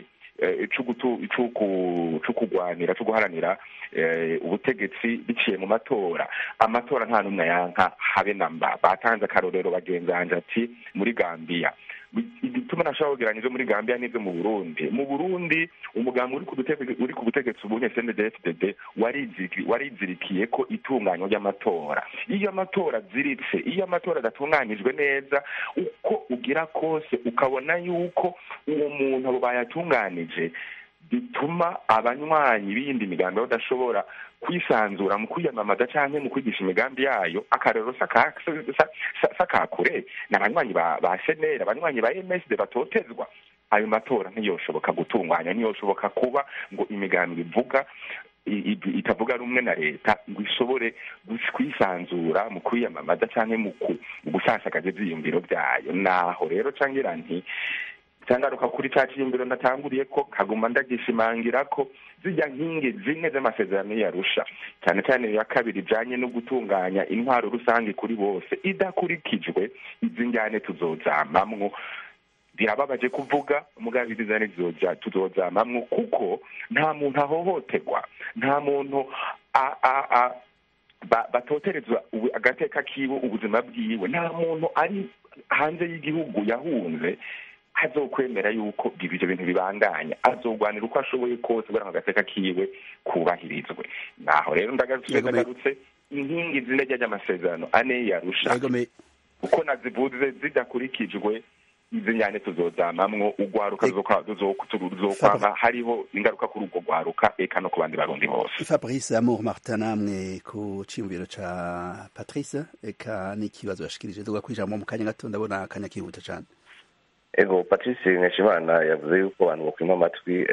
cyo kugwanira cyo guharanira ubutegetsi biciye mu matora amatora nta n'umwe yanka habe namba batanze akarorero bagenzanje ati muri Gambia igituma nashaka kugereranya muri Gambia n'ibyo mu Burundi mu Burundi umugambi uri ku butegetsi uri ku butegetsi ubunye C N D D F D D warizirikiye ko itunganywa ry'amatora iyo amatora ziritse iyo amatora adatunganyijwe neza uko ugira kose ukabona yuko uwo muntu abo bayatunganije bituma abanywanyi b'iyindi migambi badashobora kwisanzura mu kwiyamamaza cyangwa mu kwigisha imigambi yayo akarero sakakure n'abanywanyi ba senera abanywanyi ba M S D batotezwa ayo matora ntiyoshoboka gutunganya ntiyoshoboka kuba ngo imigambi ivuga itavuga rumwe na leta ngo ishobore kwisanzura mu kwiyamamaza cyangwa mu gusasagaza ivyiyumviro byayo naho rero cangira nti cyangwa kuri cya cyiyumviro natanguriye ko kaguma ndagishimangira ko zijya nkingi zimwe z'amasezerano yarusha cyane cyane ya kabiri ijanye no gutunganya intwaro rusange kuri bose idakurikijwe izi njyane tuzozamamwo birababaje kuvuga mugabe izizane zizoja tuzozamamwo kuko nta muntu ahohoterwa nta muntu a a a batoterezwa agateka kiwe ubuzima bwiwe nta muntu ari hanze y'igihugu yahunze azokwemera yuko ibyo bintu bibandanya azogwanira uko ashoboye kose kugira ngo agateka kiwe kubahirizwe naho rero ndagarutse inkingi zine ry'amasezerano ane yarusha uko nazivuze zidakurikijwe izi njyane tuzozamamwo ugwaruka ruzokwama hariho ingaruka kuri ubwo gwaruka eka no ku bandi barundi bose. Fabrice Amour Martin namwe ku ciyumviro ca Patrice eka n'ikibazo yashikirije tuga kwijambo mu kanya gato ndabona akanya kihuta cyane. Ego Patrice Nkeshimana yavuze yuko abantu bakwima amatwi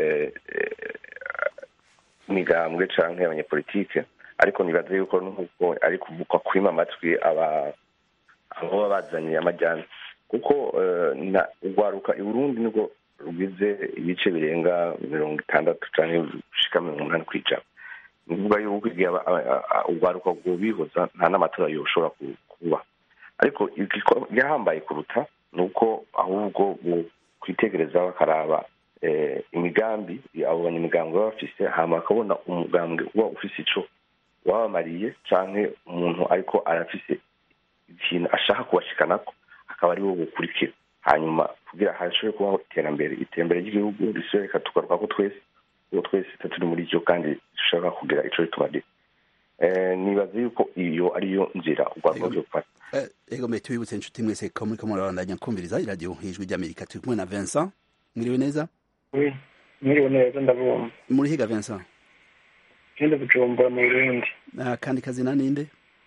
imigambwe canke abanyepolitike ariko nibaze yuko nuko ari kuvugwa kwima amatwi aba abo bazanye amajyana kuko na ugwaruka i Burundi niko rugize ibice birenga mirongo itandatu canke gushika mirongo umunani kw'ijana nivuga yuko igihe ugwaruka bwo bihoza nta n'amatora yoshobora kuba ariko yahambaye kuruta nuko ahubwo kwitegereza bakaraba imigambi abo banyamigambwe baba bafise hama bakabona umugambwe uba ufise ico wabamariye canke umuntu ariko arafise ikintu ashaka kubashikanako akaba ari wo gukurikira hanyuma kugira hashobore kubaho iterambere iterambere ry'igihugu risoreka tugaruka ko twese uwo twese turi muri ryo kandi dushaka kugira ico ritumarira nibaze yuko iyo ariyo nzira urwanda rwo gufata ego mbe tubibutse inshuti mwese ko muri ko murabandanya kumviriza iradiyo ijwi ry'Amerika turi kumwe na Vincent mwiriwe neza oui mwiriwe neza ndabumva muri higa Vincent kende Bujumbura mu Burundi kandi kazina ninde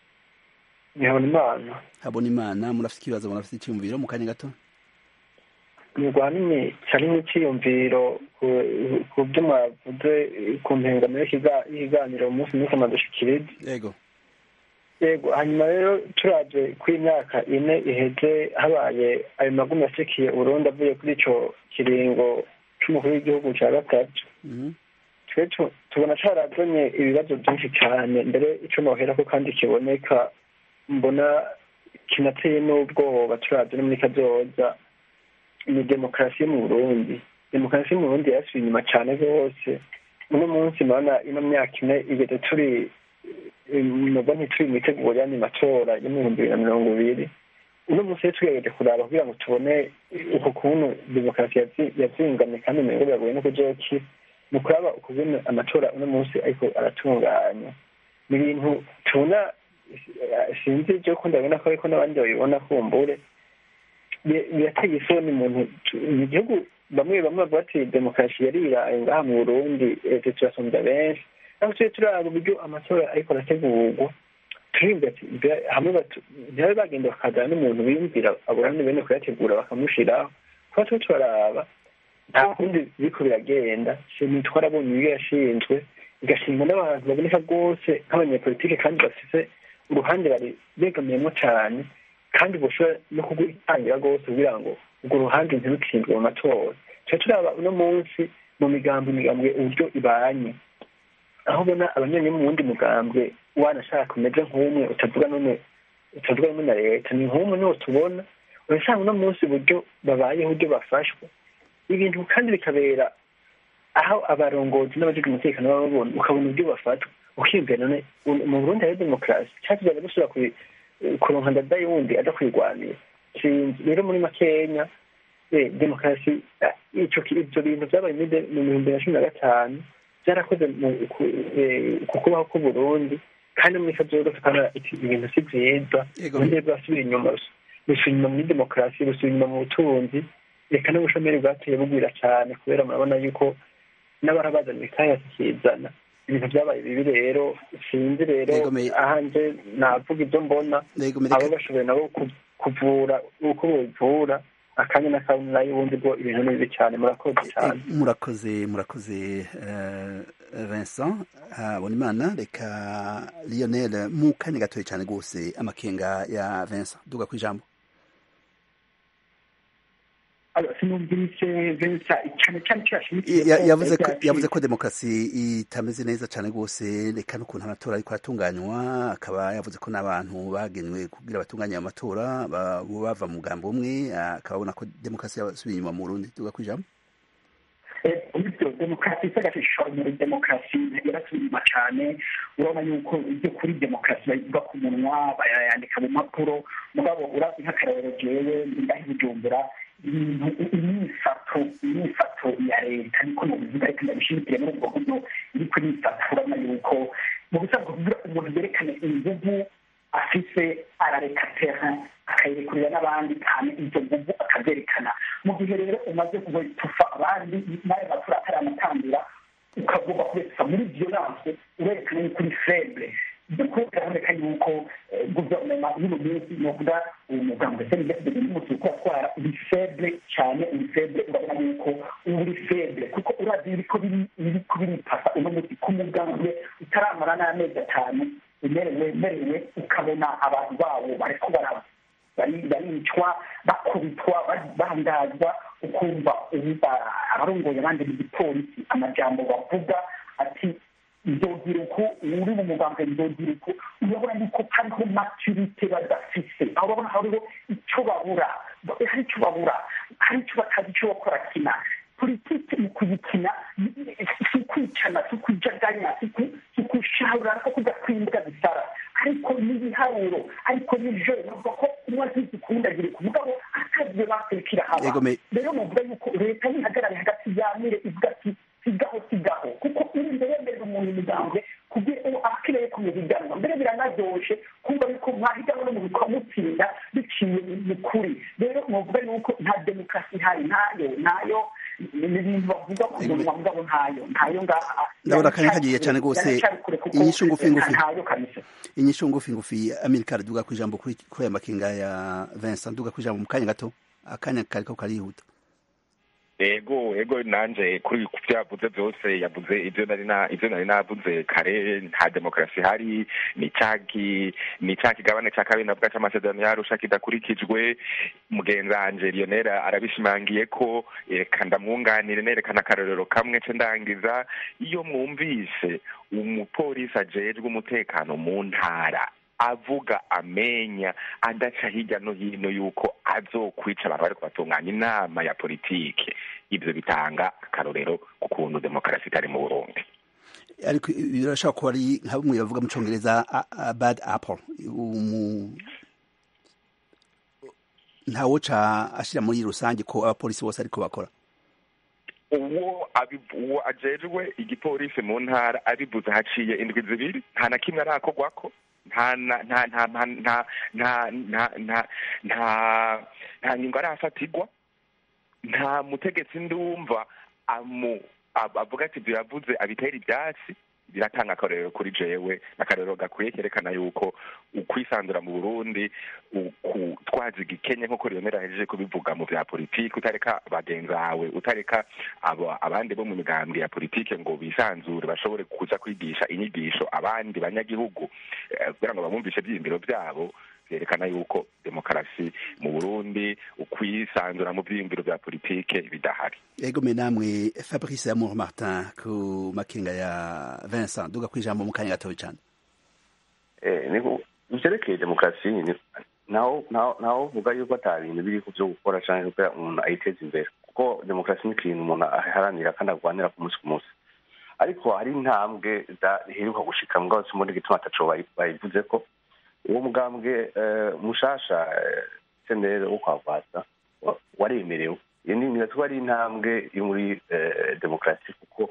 ni Habonimana Habonimana murafite ikibazo murafite icyumviro mu kanya gato Nirwanimye cyari nk'ikiyumviro ku byo mwavuze ku mpengano y'ikiganiro umunsi munsi amadushikirize yego yego hanyuma rero turaje ku imyaka ine iheze habaye ayo magume yashikiye Burundi avuye kuri ico kiringo c'umukuru w'igihugu ca gatatu twe tubona carazanye ibibazo byinshi cyane mbere ico noherako kandi kiboneka mbona kinateye n'ubwoba turaje no muri kazoza ni demokarasi mu Burundi demokarasi mu Burundi yasubiye inyuma cyane rwose uno munsi mana ino myaka ine igeze turi nubwo ntituri mu itegura y'andi matora yo mu bihumbi bibiri na mirongo ibiri uno munsi rero tugejeje kuraba kugira ngo tubone uko kuntu demokarasi yazingamye kandi mu bihugu biragoye no kuzokira mu kuraba ukubona amatora uno munsi ariko aratunganya ni ibintu tubona sinzi ibyo ko ndabona ko ariko n'abandi babibona kumbure birateye isoni umuntu mu gihugu bamwe bamwe bavuga ati demokarasi yariraye ngaha mu Burundi leta turasumvya benshi aho turi turaba uburyo amatora ariko arategurwa turimba ati hamwe byabe bagenda bakazana n'umuntu biyumvira aburane bene kuyategura bakamushiraho kuba turi turaraba nta kundi biriko biragenda sinzi twarabonye ibyo yashinzwe igashingwa n'abantu baboneka rwose nk'abanyepolitike kandi bafise uruhande bari begamiyemo cyane kandi bushobora no kugutangira rwose kugira ngo urwo ruhande ntirutsindwe mu matora tuba turaba uno munsi mu migambi imigambwe uburyo ibanye aho ubona abanyanya mu wundi mugambwe wanashaka umeze nk'umwe utavuga none utavuga rumwe na leta ni nk'umwe niwo tubona urasanga uno munsi uburyo babayeho uburyo bafashwe ibintu kandi bikabera aho abarongozi n'abajejwe umutekano baba babona ukabona uburyo bafatwa ukiyumvira none mu Burundi hari demokarasi cyatuzanye gusubira kuronka ndadaye wundi aja kwirwanira rero muri makenya demokarasi icyo ibyo bintu byabaye mu bihumbi na cumi na gatanu byarakoze ku kubaho k'uburundi kandi muri kazoza tukabona ibintu si byiza ubundi bwasubira inyuma busubira inyuma muri demokarasi busubira inyuma mu butunzi reka n'ubushomeri bwateye bugwira cyane kubera murabona yuko n'abarabazaniye kanya kizana ibintu byabaye bibi rero sinzi rero ahanje navuga ibyo mbona abo bashoboye nabo kuvura uko bivura akanya n'akanya nayo ubundi bwo ibintu ni bibi cyane murakoze cyane murakoze murakoze Vincent Habonimana reka Lionel mu kanya gatoya cyane rwose amakenga ya Vincent duga ku ijambo yavuze ko demokarasi itameze neza cyane rwose reka n'ukuntu amatora ariko aratunganywa akaba yavuze ko n'abantu bagenwe kugira batunganye amatora bava mu mugambo umwe akababona ko demokarasi yasubiye inyuma mu Burundi tuga ku ijambo ibyo demokarasi isagashisho muri demokarasi yarasubiye inyuma cyane urabona yuko ibyo kuri demokarasi bayivuga ku munwa bayandika mu mpapuro mugabo urazi nk'akarorero jewe ndahi Bujumbura imyifato imyifato ya leta niko nobivuga ariko ndabishimikire muri ubwo buryo iriko imyifato urabona yuko mu busanzwe kugira umuntu yerekane inguvu afise arareka terrain akayirekurira n'abandi kandi izo nguvu akazerekana mu gihe rero umaze kutufa abandi nawe matura ataramatambira ukagomba kubesa muri violence urerekana yuko uri faible by'ukuri biraboneka yuko guverinoma y'uno munsi novuga umugambi ndetse n'ibyo n'umunsi uko atwara uri faible cyane uri faible urabona yuko uri faible kuko urazi biriko biriko biripasa uno munsi ku mugambi utaramara n'amezi atanu umerewe merewe ukabona abantu bawo bariko baraba baricwa bakubitwa bandazwa ukumva abarongoye abandi mu gipolisi amajambo bavuga ati nzogira uko uri mu mugambi nzogira uko urabona yuko hariho maturite badafise aho urabona hariho icyo babura hari icyo babura hari icyo batazi icyo bakora kina politiki mu kuyikina si kwicana si kujaganya si kushahura ariko kujya kwimbwa zisara ariko n'ibiharuro ariko n'ijoro navuga ko umwe zikundagire ku mugabo atagiye bakurikira haba rero navuga yuko leta yihagarare hagati yamire ivuga ati sigaho sigaho kuko iri yemerera umuntu imigambwe kugira ngo akireye ku mihiganwa mbere biranaryoshe kumva yuko mwahiganwa no mu bikamutsinda biciye mu kuri rero navuga yuko nta demokarasi ihari ntayo nayo n'ibintu bavuga ku munwa mugabo ntayo ntayo ngaha ndabona kanya kagiye cyane rwose inyishu ngufi ngufi inyishu ngufi ngufi Amerika duga ku ijambo kuri kuri amakinga ya Vincent duga ku ijambo mu kanya gato akanya kariko karihuta ego ego nanje kuri byavuze byose yavuze ibyo nari na ibyo nari navuze kare nta demokarasi hari ni caki ni caki gabane cya kabiri navuga cy'amasezerano yarusha kidakurikijwe mugenzanje Lionel arabishimangiye ko yerekana mwunganire nerekana akarorero kamwe cyo ndangiza iyo mwumvise umupolisi ajejwe umutekano mu ntara avuga amenya adaca hirya no hino yuko azokwica abantu bari kubatunganya inama ya politike ibyo bitanga akarorero ku kuntu demokarasi itari mu Burundi ariko birashaka ko ari nka bumwe bavuga mu Congereza bad apple ntawo ca ashira muri rusange ko abapolisi bose ariko bakora uwo uwo ajejwe igipolisi mu ntara abibuze haciye indwi zibiri nta na kimwe arakogwako nta nta nta nta nta nta nta nta nta nta nyungu arafatirwa nta mutegetsi ndumva amu avuga ati byavuze abitera ibyatsi biratanga akarorero kuri jewe n'akarorero gakwiye kerekana yuko ukwisandura mu Burundi twazi gikenye nk'uko Lionel ahejeje kubivuga mu bya politiki utareka bagenzi bawe utareka abandi bo mu migambi ya politiki ngo bisanzure bashobore kuza kwigisha inyigisho abandi banyagihugu kugira ngo bamumvishe iby'imbiro byabo byerekana yuko demokarasi mu Burundi ukwisanzura mu by'imbiro bya politike bidahari. Ego menamwe Fabrice Amour Martin ku makinga ya Vincent duga kwijambo mu kanya gato cyane. Eh niko ucerekeye demokarasi ni naho naho vuga yuko atabintu biri ku byo gukora cyane kuko umuntu ayiteza imbere kuko demokarasi ni ikintu umuntu aharanira kandi agwanira ku munsi ku munsi ariko hari intambwe ziheruka gushika mu bwose muri gituma ataco bayivuze ko uwo mugambwe mushasha sendere wo kwagwaza waremerewe iyo ni niyo ari intambwe yo muri demokarasi kuko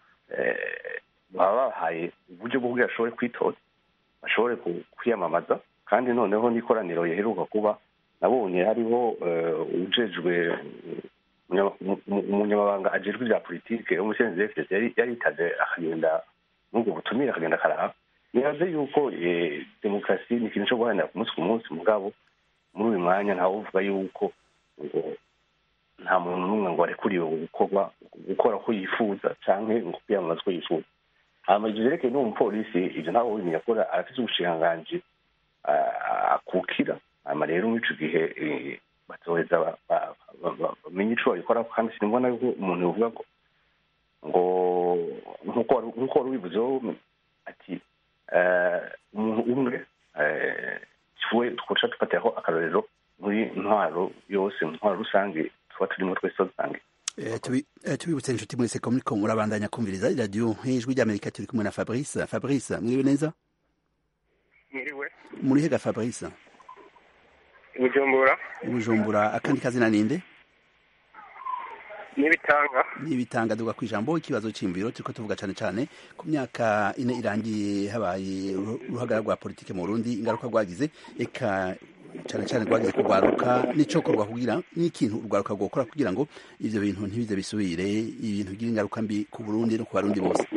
baba bahaye uburyo bwo kugira ashobore kwitoza ashobore kwiyamamaza kandi noneho n'ikoraniro riheruka kuba nabonye hariho ujejwe umunyamabanga ajejwe ibya politike umusenzi w'efuperi yari yaritaje akagenda n'ubwo butumire akagenda akaraba nibaze yuko demokarasi ni ikintu cyo guharanira ku munsi ku munsi mugabo muri uyu mwanya ntawe uvuga yuko ngo nta muntu n'umwe ngo arekuriwe gukorwa gukora ko yifuza canke ngo kwiyamamaza ko yifuza hama ivyo vyerekeye n'uwo mupolisi ivyo ntawe wimenya ko arafise ubushikiranganji akukira hama rero muri ico gihe bazoheza bamenye ico babikora kandi sinibona yuko umuntu yovuga ko ngo nk'uko wari ubivuzeho ati umuntu umwe tuwe twoca dufatiraho akarorero muri ntwaro yose ntwaro rusange tuba turimo twese dusange tubibutse inshuti mwese ko muriko murabandanya kumviriza iradiyo ijwi ry'amerika turi kumwe na Fabrice Fabrice mwiriwe neza mwiriwe muri hega Fabrice Bujumbura Bujumbura akandi kazina ninde Nibitanga Nibitanga duga kwijambo ikibazo c'imbiro turiko tuvuga cane cane ku myaka ine irangiye habaye uruhagara rwa politike mu Burundi ingaruka rwagize eka cane cane rwagize kugwaruka nico korwa kugira n'ikintu urwaruka gukora kugira ngo ivyo bintu ntibize bisubire ibintu bigira ingaruka mbi ku Burundi no ku Barundi bose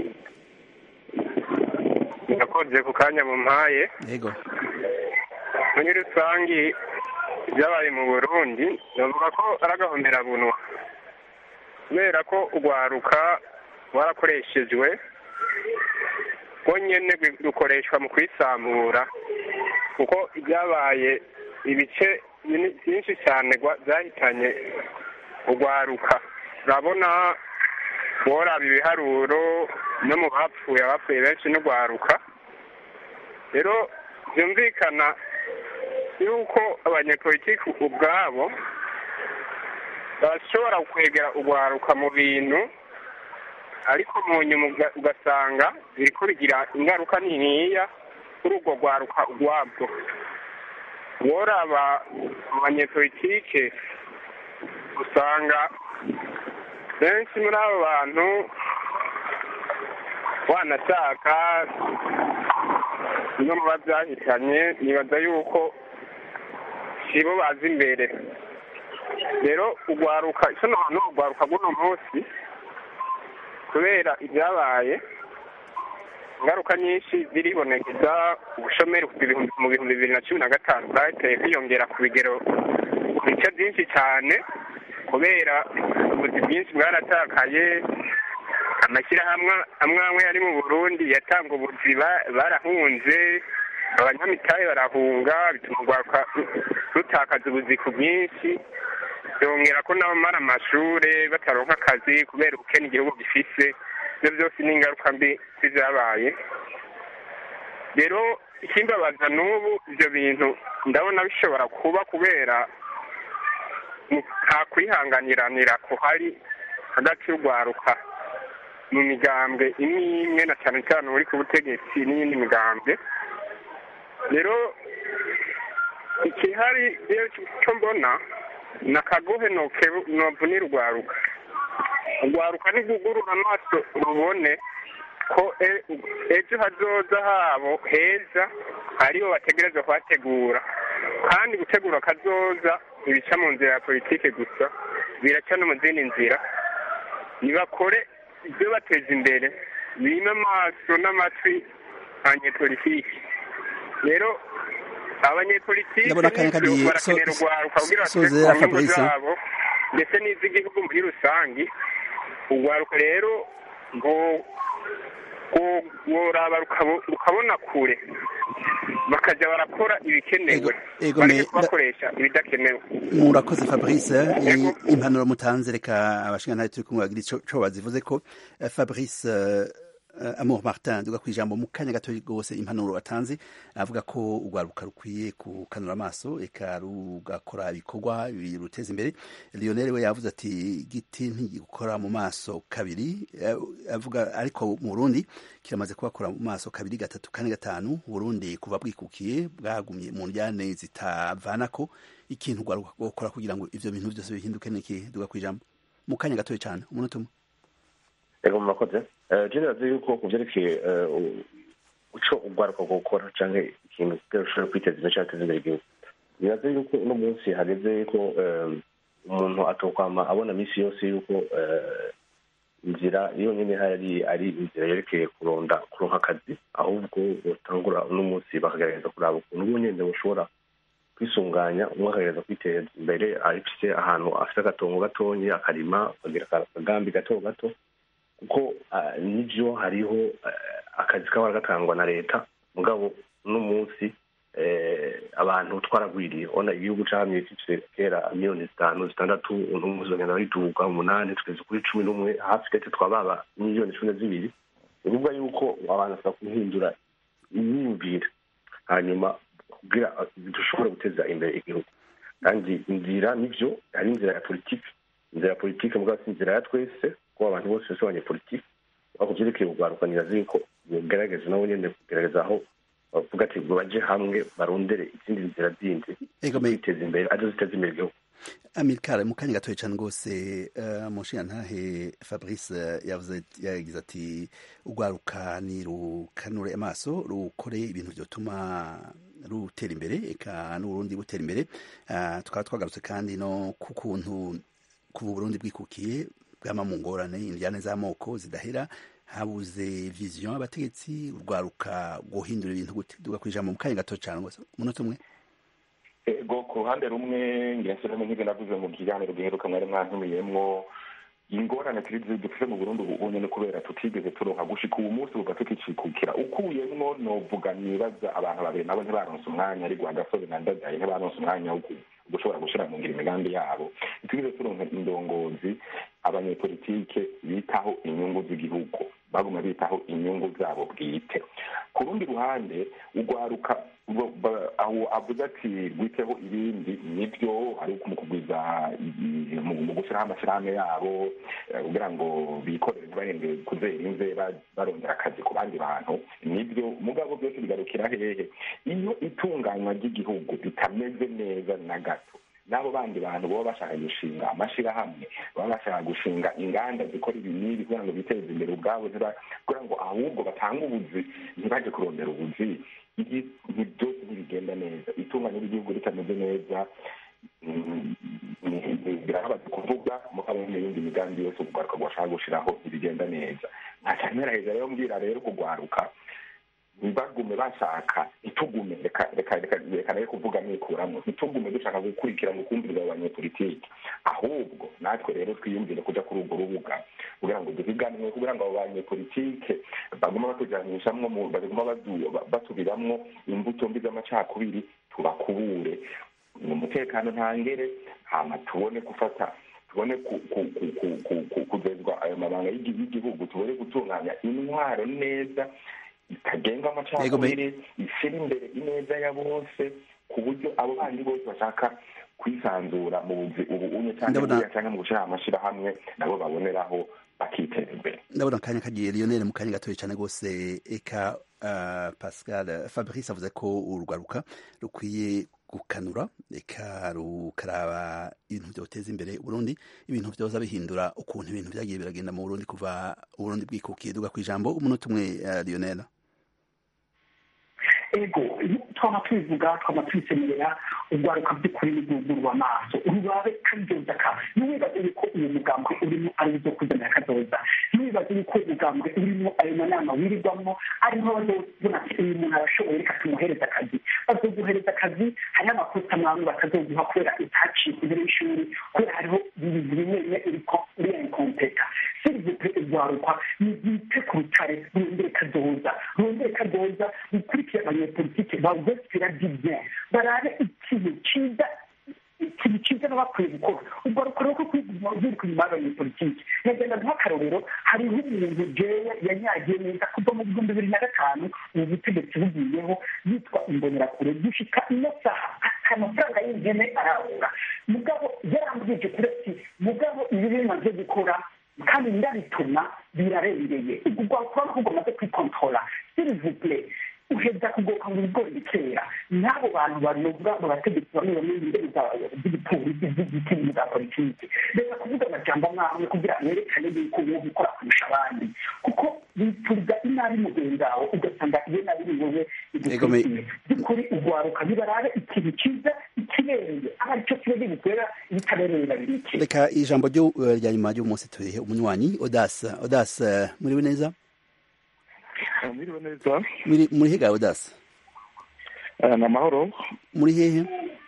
nakoze ku kanya mu mpaye yego muri rusangi byabaye mu Burundi bavuga ko aragahombera bunwa kubera ko urwaruka warakoreshejwe rwonyene rukoreshwa mu kwisambura kuko ibyabaye ibice byinshi cyane byahitanye urwaruka urabona boraba ibiharuro no mu bapfuye abapfuye benshi n'urwaruka rero byumvikana yuko abanyepolitiki ubwabo bashobora kwegera urwaruka mu bintu ariko mu nyuma ugasanga biriko bigira ingaruka niniya kuri urwo rwaruka urwabwo woraba abanyepolitike usanga benshi muri abo bantu wanashaka no mu bavyahitanye nibaza yuko sibo bazi imbere rero urwaruka ico nohantu urwaruka rw'uno munsi kubera ibyabaye ingaruka nyinshi ziribonekeza ubushomeri mu bihumbi bibiri na cumi na gatanu bwateye kwiyongera ku bigero ku bice byinshi cyane kubera ubuzi bwinshi bwaratakaye amashyirahamwe amwe amwe yari mu Burundi yatanga ubuzi barahunze abanyamitahe barahunga bituma urwaruka rutakaza ubuzi ku bwinshi yongera ko n'abamara amashure bataronka akazi kubera ubukene igihugu gifise ibyo byose ni ingaruka mbi z'ibyabaye rero ikimbabaza n'ubu ibyo bintu ndabona bishobora kuba kubera nta kwihanganiranira kuhari hagati y'urwaruka mu migambwe imwe imwe na cyane cyane uri ku butegetsi n'iyindi migambwe rero ikihari rero cyo mbona na kagohe novunira urwaruka urwaruka ntigugurura amaso rubone ko ejo hazoza habo heza aribo bategereza kuhategura kandi gutegura kazoza ibica mu nzira ya politike gusa biraca no mu zindi nzira nibakore ibyo bateza imbere bime amaso n'amatwi abanyepolitiki rero abanyepolitiki barakenera urwaruka kugira bateze ku nyungu zabo ndetse n'iz'igihugu muri rusange urwaruka rero ngo woraba rukabona kure bakajya barakora ibikenewe bareke kubakoresha ibidakenewe. Murakoze Fabrice, impanuro mutanze reka abashingantahe turi kumwe bagira ico bazivuze ko Fabrice Amour Martin duga kwijambo mu kanya gato gose impanuro atanze avuga ko urwaruka rukwiye kukanura amaso eka rugakora ibikorwa biruteza imbere. Lionel we yavuze ati giti ntigikora mu maso kabiri, avuga ariko mu Burundi kiramaze kubakora mu maso kabiri gatatu kane gatanu. Burundi kuva bwikukiye bwagumye mu njyane zitavanako. Ikintu urwaruka gukora kugira ngo ivyo bintu byose bihinduke niki? Duga kwijambo mu kanya gato cyane umunota umwe. Ego murakoze. Generazi yuko kuvyerekeye uco urwaruka gukora canke ikintu gishobora kwiteza imbere cyateza imbere igihugu. Niraze yuko uno munsi hageze yuko umuntu atokwama abona misi yose yuko inzira iyo nyene hari ari inzira yerekeye kuronda kuronka akazi, ahubwo utangura uno munsi bakagerageza kuraba ukuntu ubu nyene bushobora kwisunganya umwe akagerageza kwiteza imbere afise ahantu afise agatongo gatonyi akarima akagira akagambi gato gato, kuko nivyo hariho akazi kaba gatangwa na leta mugabo uno munsi abantu twaragwiriye ona igihugu camye gifise kera miliyoni zitanu zitandatu uno munsi bagenda bariduga umunani tugeze kuri cumi n'umwe hafi gete twababa miliyoni cumi na zibiri. Bivuga yuko abantu bashobora guhindura imyumvire hanyuma kugira dushobore guteza imbere igihugu, kandi inzira nivyo hari inzira ya politiki, inzira ya politiki mugabo si inzira ya twese ko abantu bose bose abanyepolitiki bakuvyerekeye urwaruka. Nirazi ko bogerageza nabo nyene kugerageza aho bavuga ati baje hamwe barondere izindi nzira zindi biteza imbere azo ziteza imbere igihugu. Amilcar mu kanya gatoya cyane rwose mushiya ntahe Fabrice yavuze yagize ati urwaruka ni rukanure amaso rukore ibintu byotuma rutera imbere eka n'Uburundi butera imbere. Tukaba twagarutse kandi no ku kuntu kuva Burundi bwikukiye bwama mu ngorane indyane z'amoko zidahera, habuze vision abategetsi urwaruka guhindura ibintu gute? Duga kwijambo mu kanya gato cyane rwose umunota umwe. Ego ku ruhande rumwe ngiye nk'ibyo navuze mu kiganiro giheruka mwari mwantumiyemwo, ingorane turi dufite mu Burundi ubu nyene kubera tutigeze turonka gushika ubu munsi uva tukicikukira ukuyemwo novuga nibaza abantu babiri nabo ntibaronse umwanya ari Rwandasobe na Ndadaye ntibaronse umwanya wo gushobora gushira mu ngiro imigambi yabo. Tugeze turonka indongozi abanyepolitike bitaho inyungu z'igihugu, baguma bitaho inyungu zabo bwite. Ku rundi ruhande urwaruka aho avuga ati rwiteho ibindi nibyo ari ukumukugwiza mu gushyiraho amashyirahamwe yabo kugira ngo bikorere ntibahembwe kuzera inze barondera akazi ku bandi bantu, nibyo mugabo byose bigarukira hehe iyo itunganywa ry'igihugu bitameze neza na gato. Nabo bandi bantu baba bashaka gushinga amashirahamwe, baba bashaka gushinga inganda zikora ibinini kugira ngo biteze imbere ubwabo, kugira ngo ahubwo batanga ubuzi ntibaje kurondera ubuzi. Byose ntibigenda neza, itunganya ry'igihugu ritameze neza birababaza kuvuga mukaba n'iyindi migambi yose urwaruka rwashaka gushiraho ntibigenda neza. Nkacanera heza rero mbwira rero kugwaruka ntibagume bashaka ntitugume reka reka reka nayo kuvuga nikuramo ntitugume dushaka gukurikira mu kumviriza abanyepolitiki, ahubwo natwe rero twiyumvire kuja kuri urwo rubuga kugira ngo duhiganwe, kugira ngo abo banyepolitike baguma batujanishamwo baguma basubiramwo imbuto mbi z'amacakubiri tubakubure mu mutekano ntangere, hama tubone gufata tubone kugezwa ayo mabanga y'igihugu, tubone gutunganya intwaro neza itagenga amacakubiri, ishyira imbere ineza ya bose ku buryo abo bandi bose bashaka kwisanzura mu buzi ubu unye cyangwa mu gushyira amashyirahamwe nabo baboneraho bakiteza imbere. Ndabona akanya kagiye Lionel mu kanya gatoya cyane rwose. Eka Pascal Fabrice avuze ko urwaruka rukwiye gukanura eka rukaraba ibintu byoteza imbere Burundi, ibintu byoza bihindura ukuntu ibintu byagiye biragenda mu Burundi kuva Burundi bwikukiye. Duga kwijambo umunota umwe Lionel. Ego twama twivuga twama twisemerera urwaruka by'ukuri n'urwugurwa amaso urubabe kazoza ka ntiwibaze yuko uyu mugambwe urimo ari byo kuzanira kazoza, ntiwibaze yuko umugambwe urimo ayo manama wirirwamo ariho bazobona ati uyu muntu arashoboye reka tumuhereza akazi, bazoguhereza akazi hariho amakosa amwe bakazoguha kubera utaciye imbere y'ishuri, kubera hariho ibintu bimwe bimwe uriko uriyankompeta. Sirivupre urwaruka nibite ku rutare rurondere kazoza rurondere kazoza rukurikira abanyepolitike bawuvesitira dibyen barabe ikintu ciza ikintu cyiza n'abakwiye gukora urwaruka rwo kwiguma ruri ku imana ya politiki nagenda nk'akarorero hariho umuntu jewe yanyagiye neza kuva mu bihumbi bibiri na gatanu ubu butegetsi bugiyeho yitwa imbonerakure gushika ino saha amafaranga y'ingene arabura mugabo yarambwije kuri ati mugabo ibi bimaze gukora kandi ndabituma birarengeye urwaruka rwo rumaze kwikontrola s'il vous plaît uheza kugoka mu bigori bikera n'abo bantu banovuga mu bategetsi bamwe bamwe imbere z'igipolisi z'igitini za politiki reka kuvuga amajambo amwe kugira yerekane yuko uwo gukora kurusha abandi kuko bipfuriza inabi mugenzi wawe ugasanga iyo nabi ni wowe igukurikiye by'ukuri urwaruka bibarabe ikintu cyiza ikibereye aba aricyo kibazo gikorera ibitabereye babirike reka ijambo ryo rya nyuma ry'umunsi turihe umunywanyi odasa odasa muriwe neza mwiriwe neza muri muri hegawe odasa ni amahoro muri hehe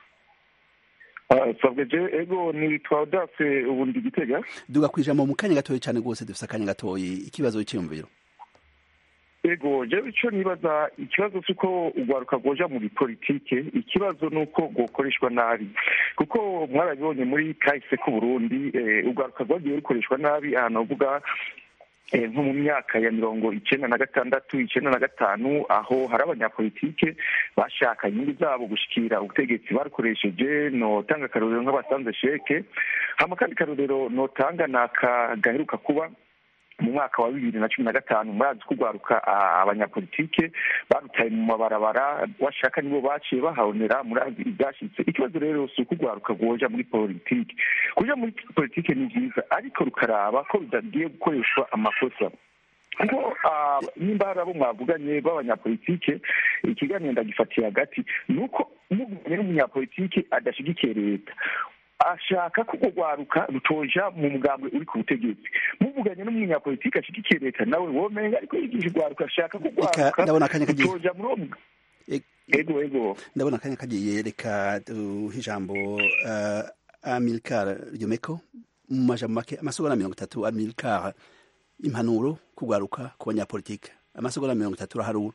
sabwe je ego nitwa odase ubu ndi Gitega duga kwijambo mu kanya gatoyi cyane rwose dufite akanya gatoyi ikibazo cy'iyumviro ego jewe ico nibaza ikibazo cy'uko urwaruka rwoja muri politike ikibazo nuko rwokoreshwa nabi kuko mwarabibonye muri kahise k'u Burundi urwaruka rwagiye rukoreshwa nabi ahantu bavuga nko mu myaka ya mirongo icyenda na gatandatu icyenda na gatanu aho hari abanyapolitike bashaka inyungu zabo gushikira ubutegetsi barukoresheje notanga akarorero nk'abasanze sheke hama kandi karorero notanga naka gaheruka kuba mu mwaka wa bibiri na cumi na gatanu murazi kurwaruka abanyapolitike barutaye mu mabarabara washaka nibo baciye bahonera murazi ibyashitse ikibazo rero si ukurwaruka rwoja muri politike kuja muri politike ni vyiza ariko rukaraba ko bidagiye gukoreshwa amakosa kuko nimba hari abo mwavuganye b'abanyapolitike ikiganiro ndagifatiye hagati ni uko umuvuganye n'umunyapolitike adashigikiye leta ashaka ko urwaruka rutoja mu mugambwe uri ku butegetsi muvuganye n'umunyapolitike ashigikiye leta nawe womenga ariko yigisha urwaruka ashaka ko urwaruka rutoja muri uwo ego ego ndabona akanya kagiye reka duhe ijambo Amilcar Ryomeko mu majambo make amasegonda mirongo itatu Amilcar impanuro kugwaruka ku banyapolitike amasegonda mirongo itatu uraharura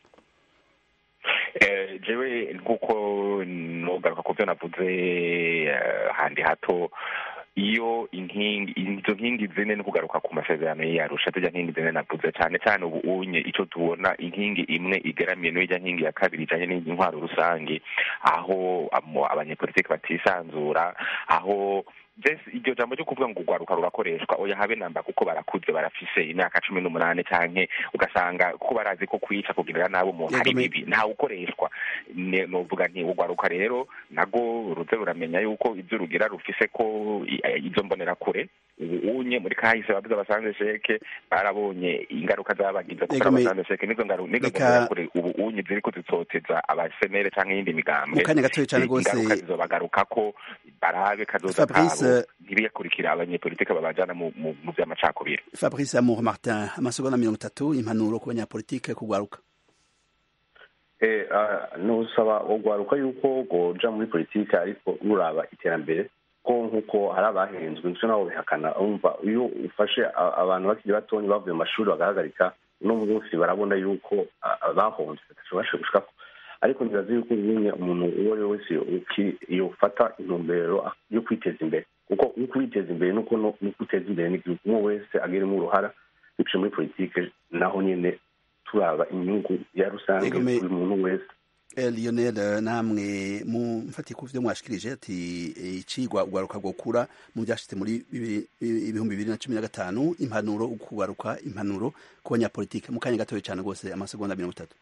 jewe nkuko nogaruka ku byo navuze handi hato iyo inkingi izo nkingi zine no kugaruka ku masezerano yarusha tujya nkingi zine navuze cyane cyane ubu unye ico tubona inkingi imwe igeramiye n'ijya nkingi ya kabiri ijanye n'intwaro rusange aho abanyepolitike batisanzura aho Jesi iryo jambo ryo kuvuga ngo urwaruka rurakoreshwa oya habe namba kuko barakuze barafise imyaka cumi n'umunani canke ugasanga kuko barazi ko kwica kugirira nabo umuntu hari bibi nta ukoreshwa novuga nti urwaruka rero nago ruze ruramenya yuko ivyo rugira rufise ko izo mbonera kure unye muri kahise bavuze basanze sheke barabonye ingaruka zabagize kuko basanze sheke nizo ngaruka nizo mbonera kure ubu unye ziri ko zitsoteza abasenere canke yindi migambwe mukanya gatoye cyane gose bagaruka ko barabe kazoza kabo ntibiyakurikira abanyepolitike babajana mu vy'amacakubiri. Fabrice Amour Martin amasegonda mirongo itatu impanuro ku banyapolitike kugwaruka eh nusaba ugwaruka yuko goja muri politike ariko uraba iterambere ko nkuko hari abahenzwe ndetse nabo bihakana umva iyo ufashe abantu bakiri batonyi bavuye mu mashuri bagahagarika no mu munsi barabona yuko bahonze batashobasha gushika ariko ndazi yuko nyine umuntu uwo ari wese yofata intumbero yo kwiteza imbere kuko kwiteza imbere nuko no kwiteza imbere n'igihugu umwe wese agiremo uruhara bice muri politike naho nyine turaba inyungu ya rusange buri muntu wese. Lionel namwe mu mfati ku vyo mwashikirije ati icigwa ugaruka gukura mu byashitse muri ibihumbi bibiri na cumi na gatanu impanuro ukugaruka impanuro ku banyapolitike mu kanya gatoye cyane gose amasegonda mirongo itatu.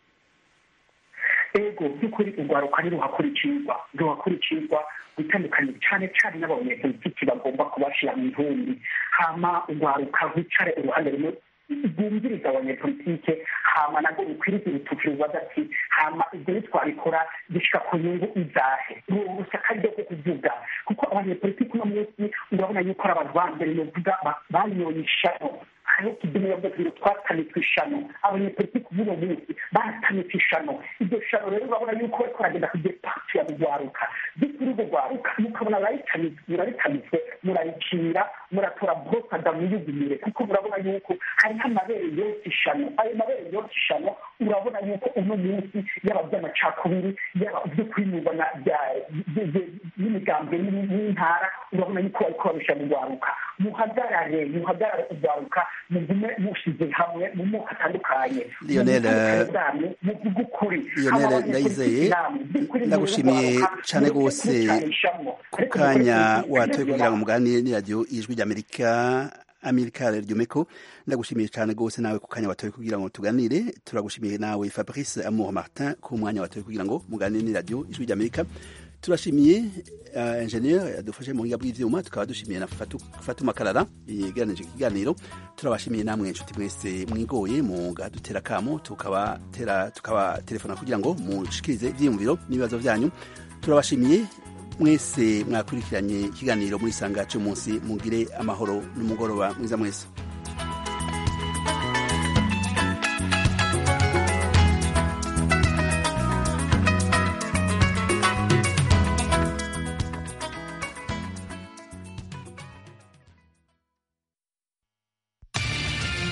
ego by'ukuri urwaruka ni ruhakurikirwa ruhakurikirwa gutandukanye cyane cyane n'abanyapolitiki bagomba kubashira mu ihumbi hama urwaruka rwicare uruhande rumwe rwumviriza abanyapolitike hama nabwo rukwiriza urutuki rubaza ati hama ibyo nitwabikora gishika ku nyungu izahe rusaka ryo kuvuga kuko abanyapolitiki uno munsi urabona yuko ari abantu ba mbere novuga banyoye ishano hariho kidumira byo twatanitswe ishano abanyepolitiki b'uno munsi baratanitswe ishano iryo shano rero urabona yuko bariko baragenda kugira pati ya rugwaruka by'ukuri urwo rwaruka mukabona muraritanitswe murayicira muratora brokada muyugumire kuko murabona yuko hariho amabere yose ishano ayo mabere yose ishano urabona yuko uno munsi yaba by'amacakubiri yaba byo kwinubana n'imigambwe n'intara urabona yuko bariko babisha mu rwaruka muhagarare muhagarare urwaruka mugume mushize hamwe mu moko atandukanye Lionel muvuga ukuri Lionel Ndayizeye ndagushimiye cyane rwose ku kanya watoye kugira ngo muganire ni radio ijwi ry'Amerika Amerika Ryomeko ndagushimiye cyane gose nawe ku kanya watoye kugira ngo tuganire turagushimiye nawe Fabrice Amour Martin ku mwanya watoye kugira ngo muganire ni radio ijwi ry'Amerika turashimiye uh, ingenieur yadufashe mu ngiga bw'ivyuma tukaba dushimiye na Fatu Fatuma Karara yeganije ikiganiro turabashimiye namwe inshuti mwese mwigoye mu gadutera kamo tukaba tera tukaba telefona kugira ngo mushikirize ivyiyumviro n'ibibazo vyanyu turabashimiye mwese mwakurikiranye ikiganiro muri sanga cyo munsi mugire amahoro n'umugoroba mwiza mwese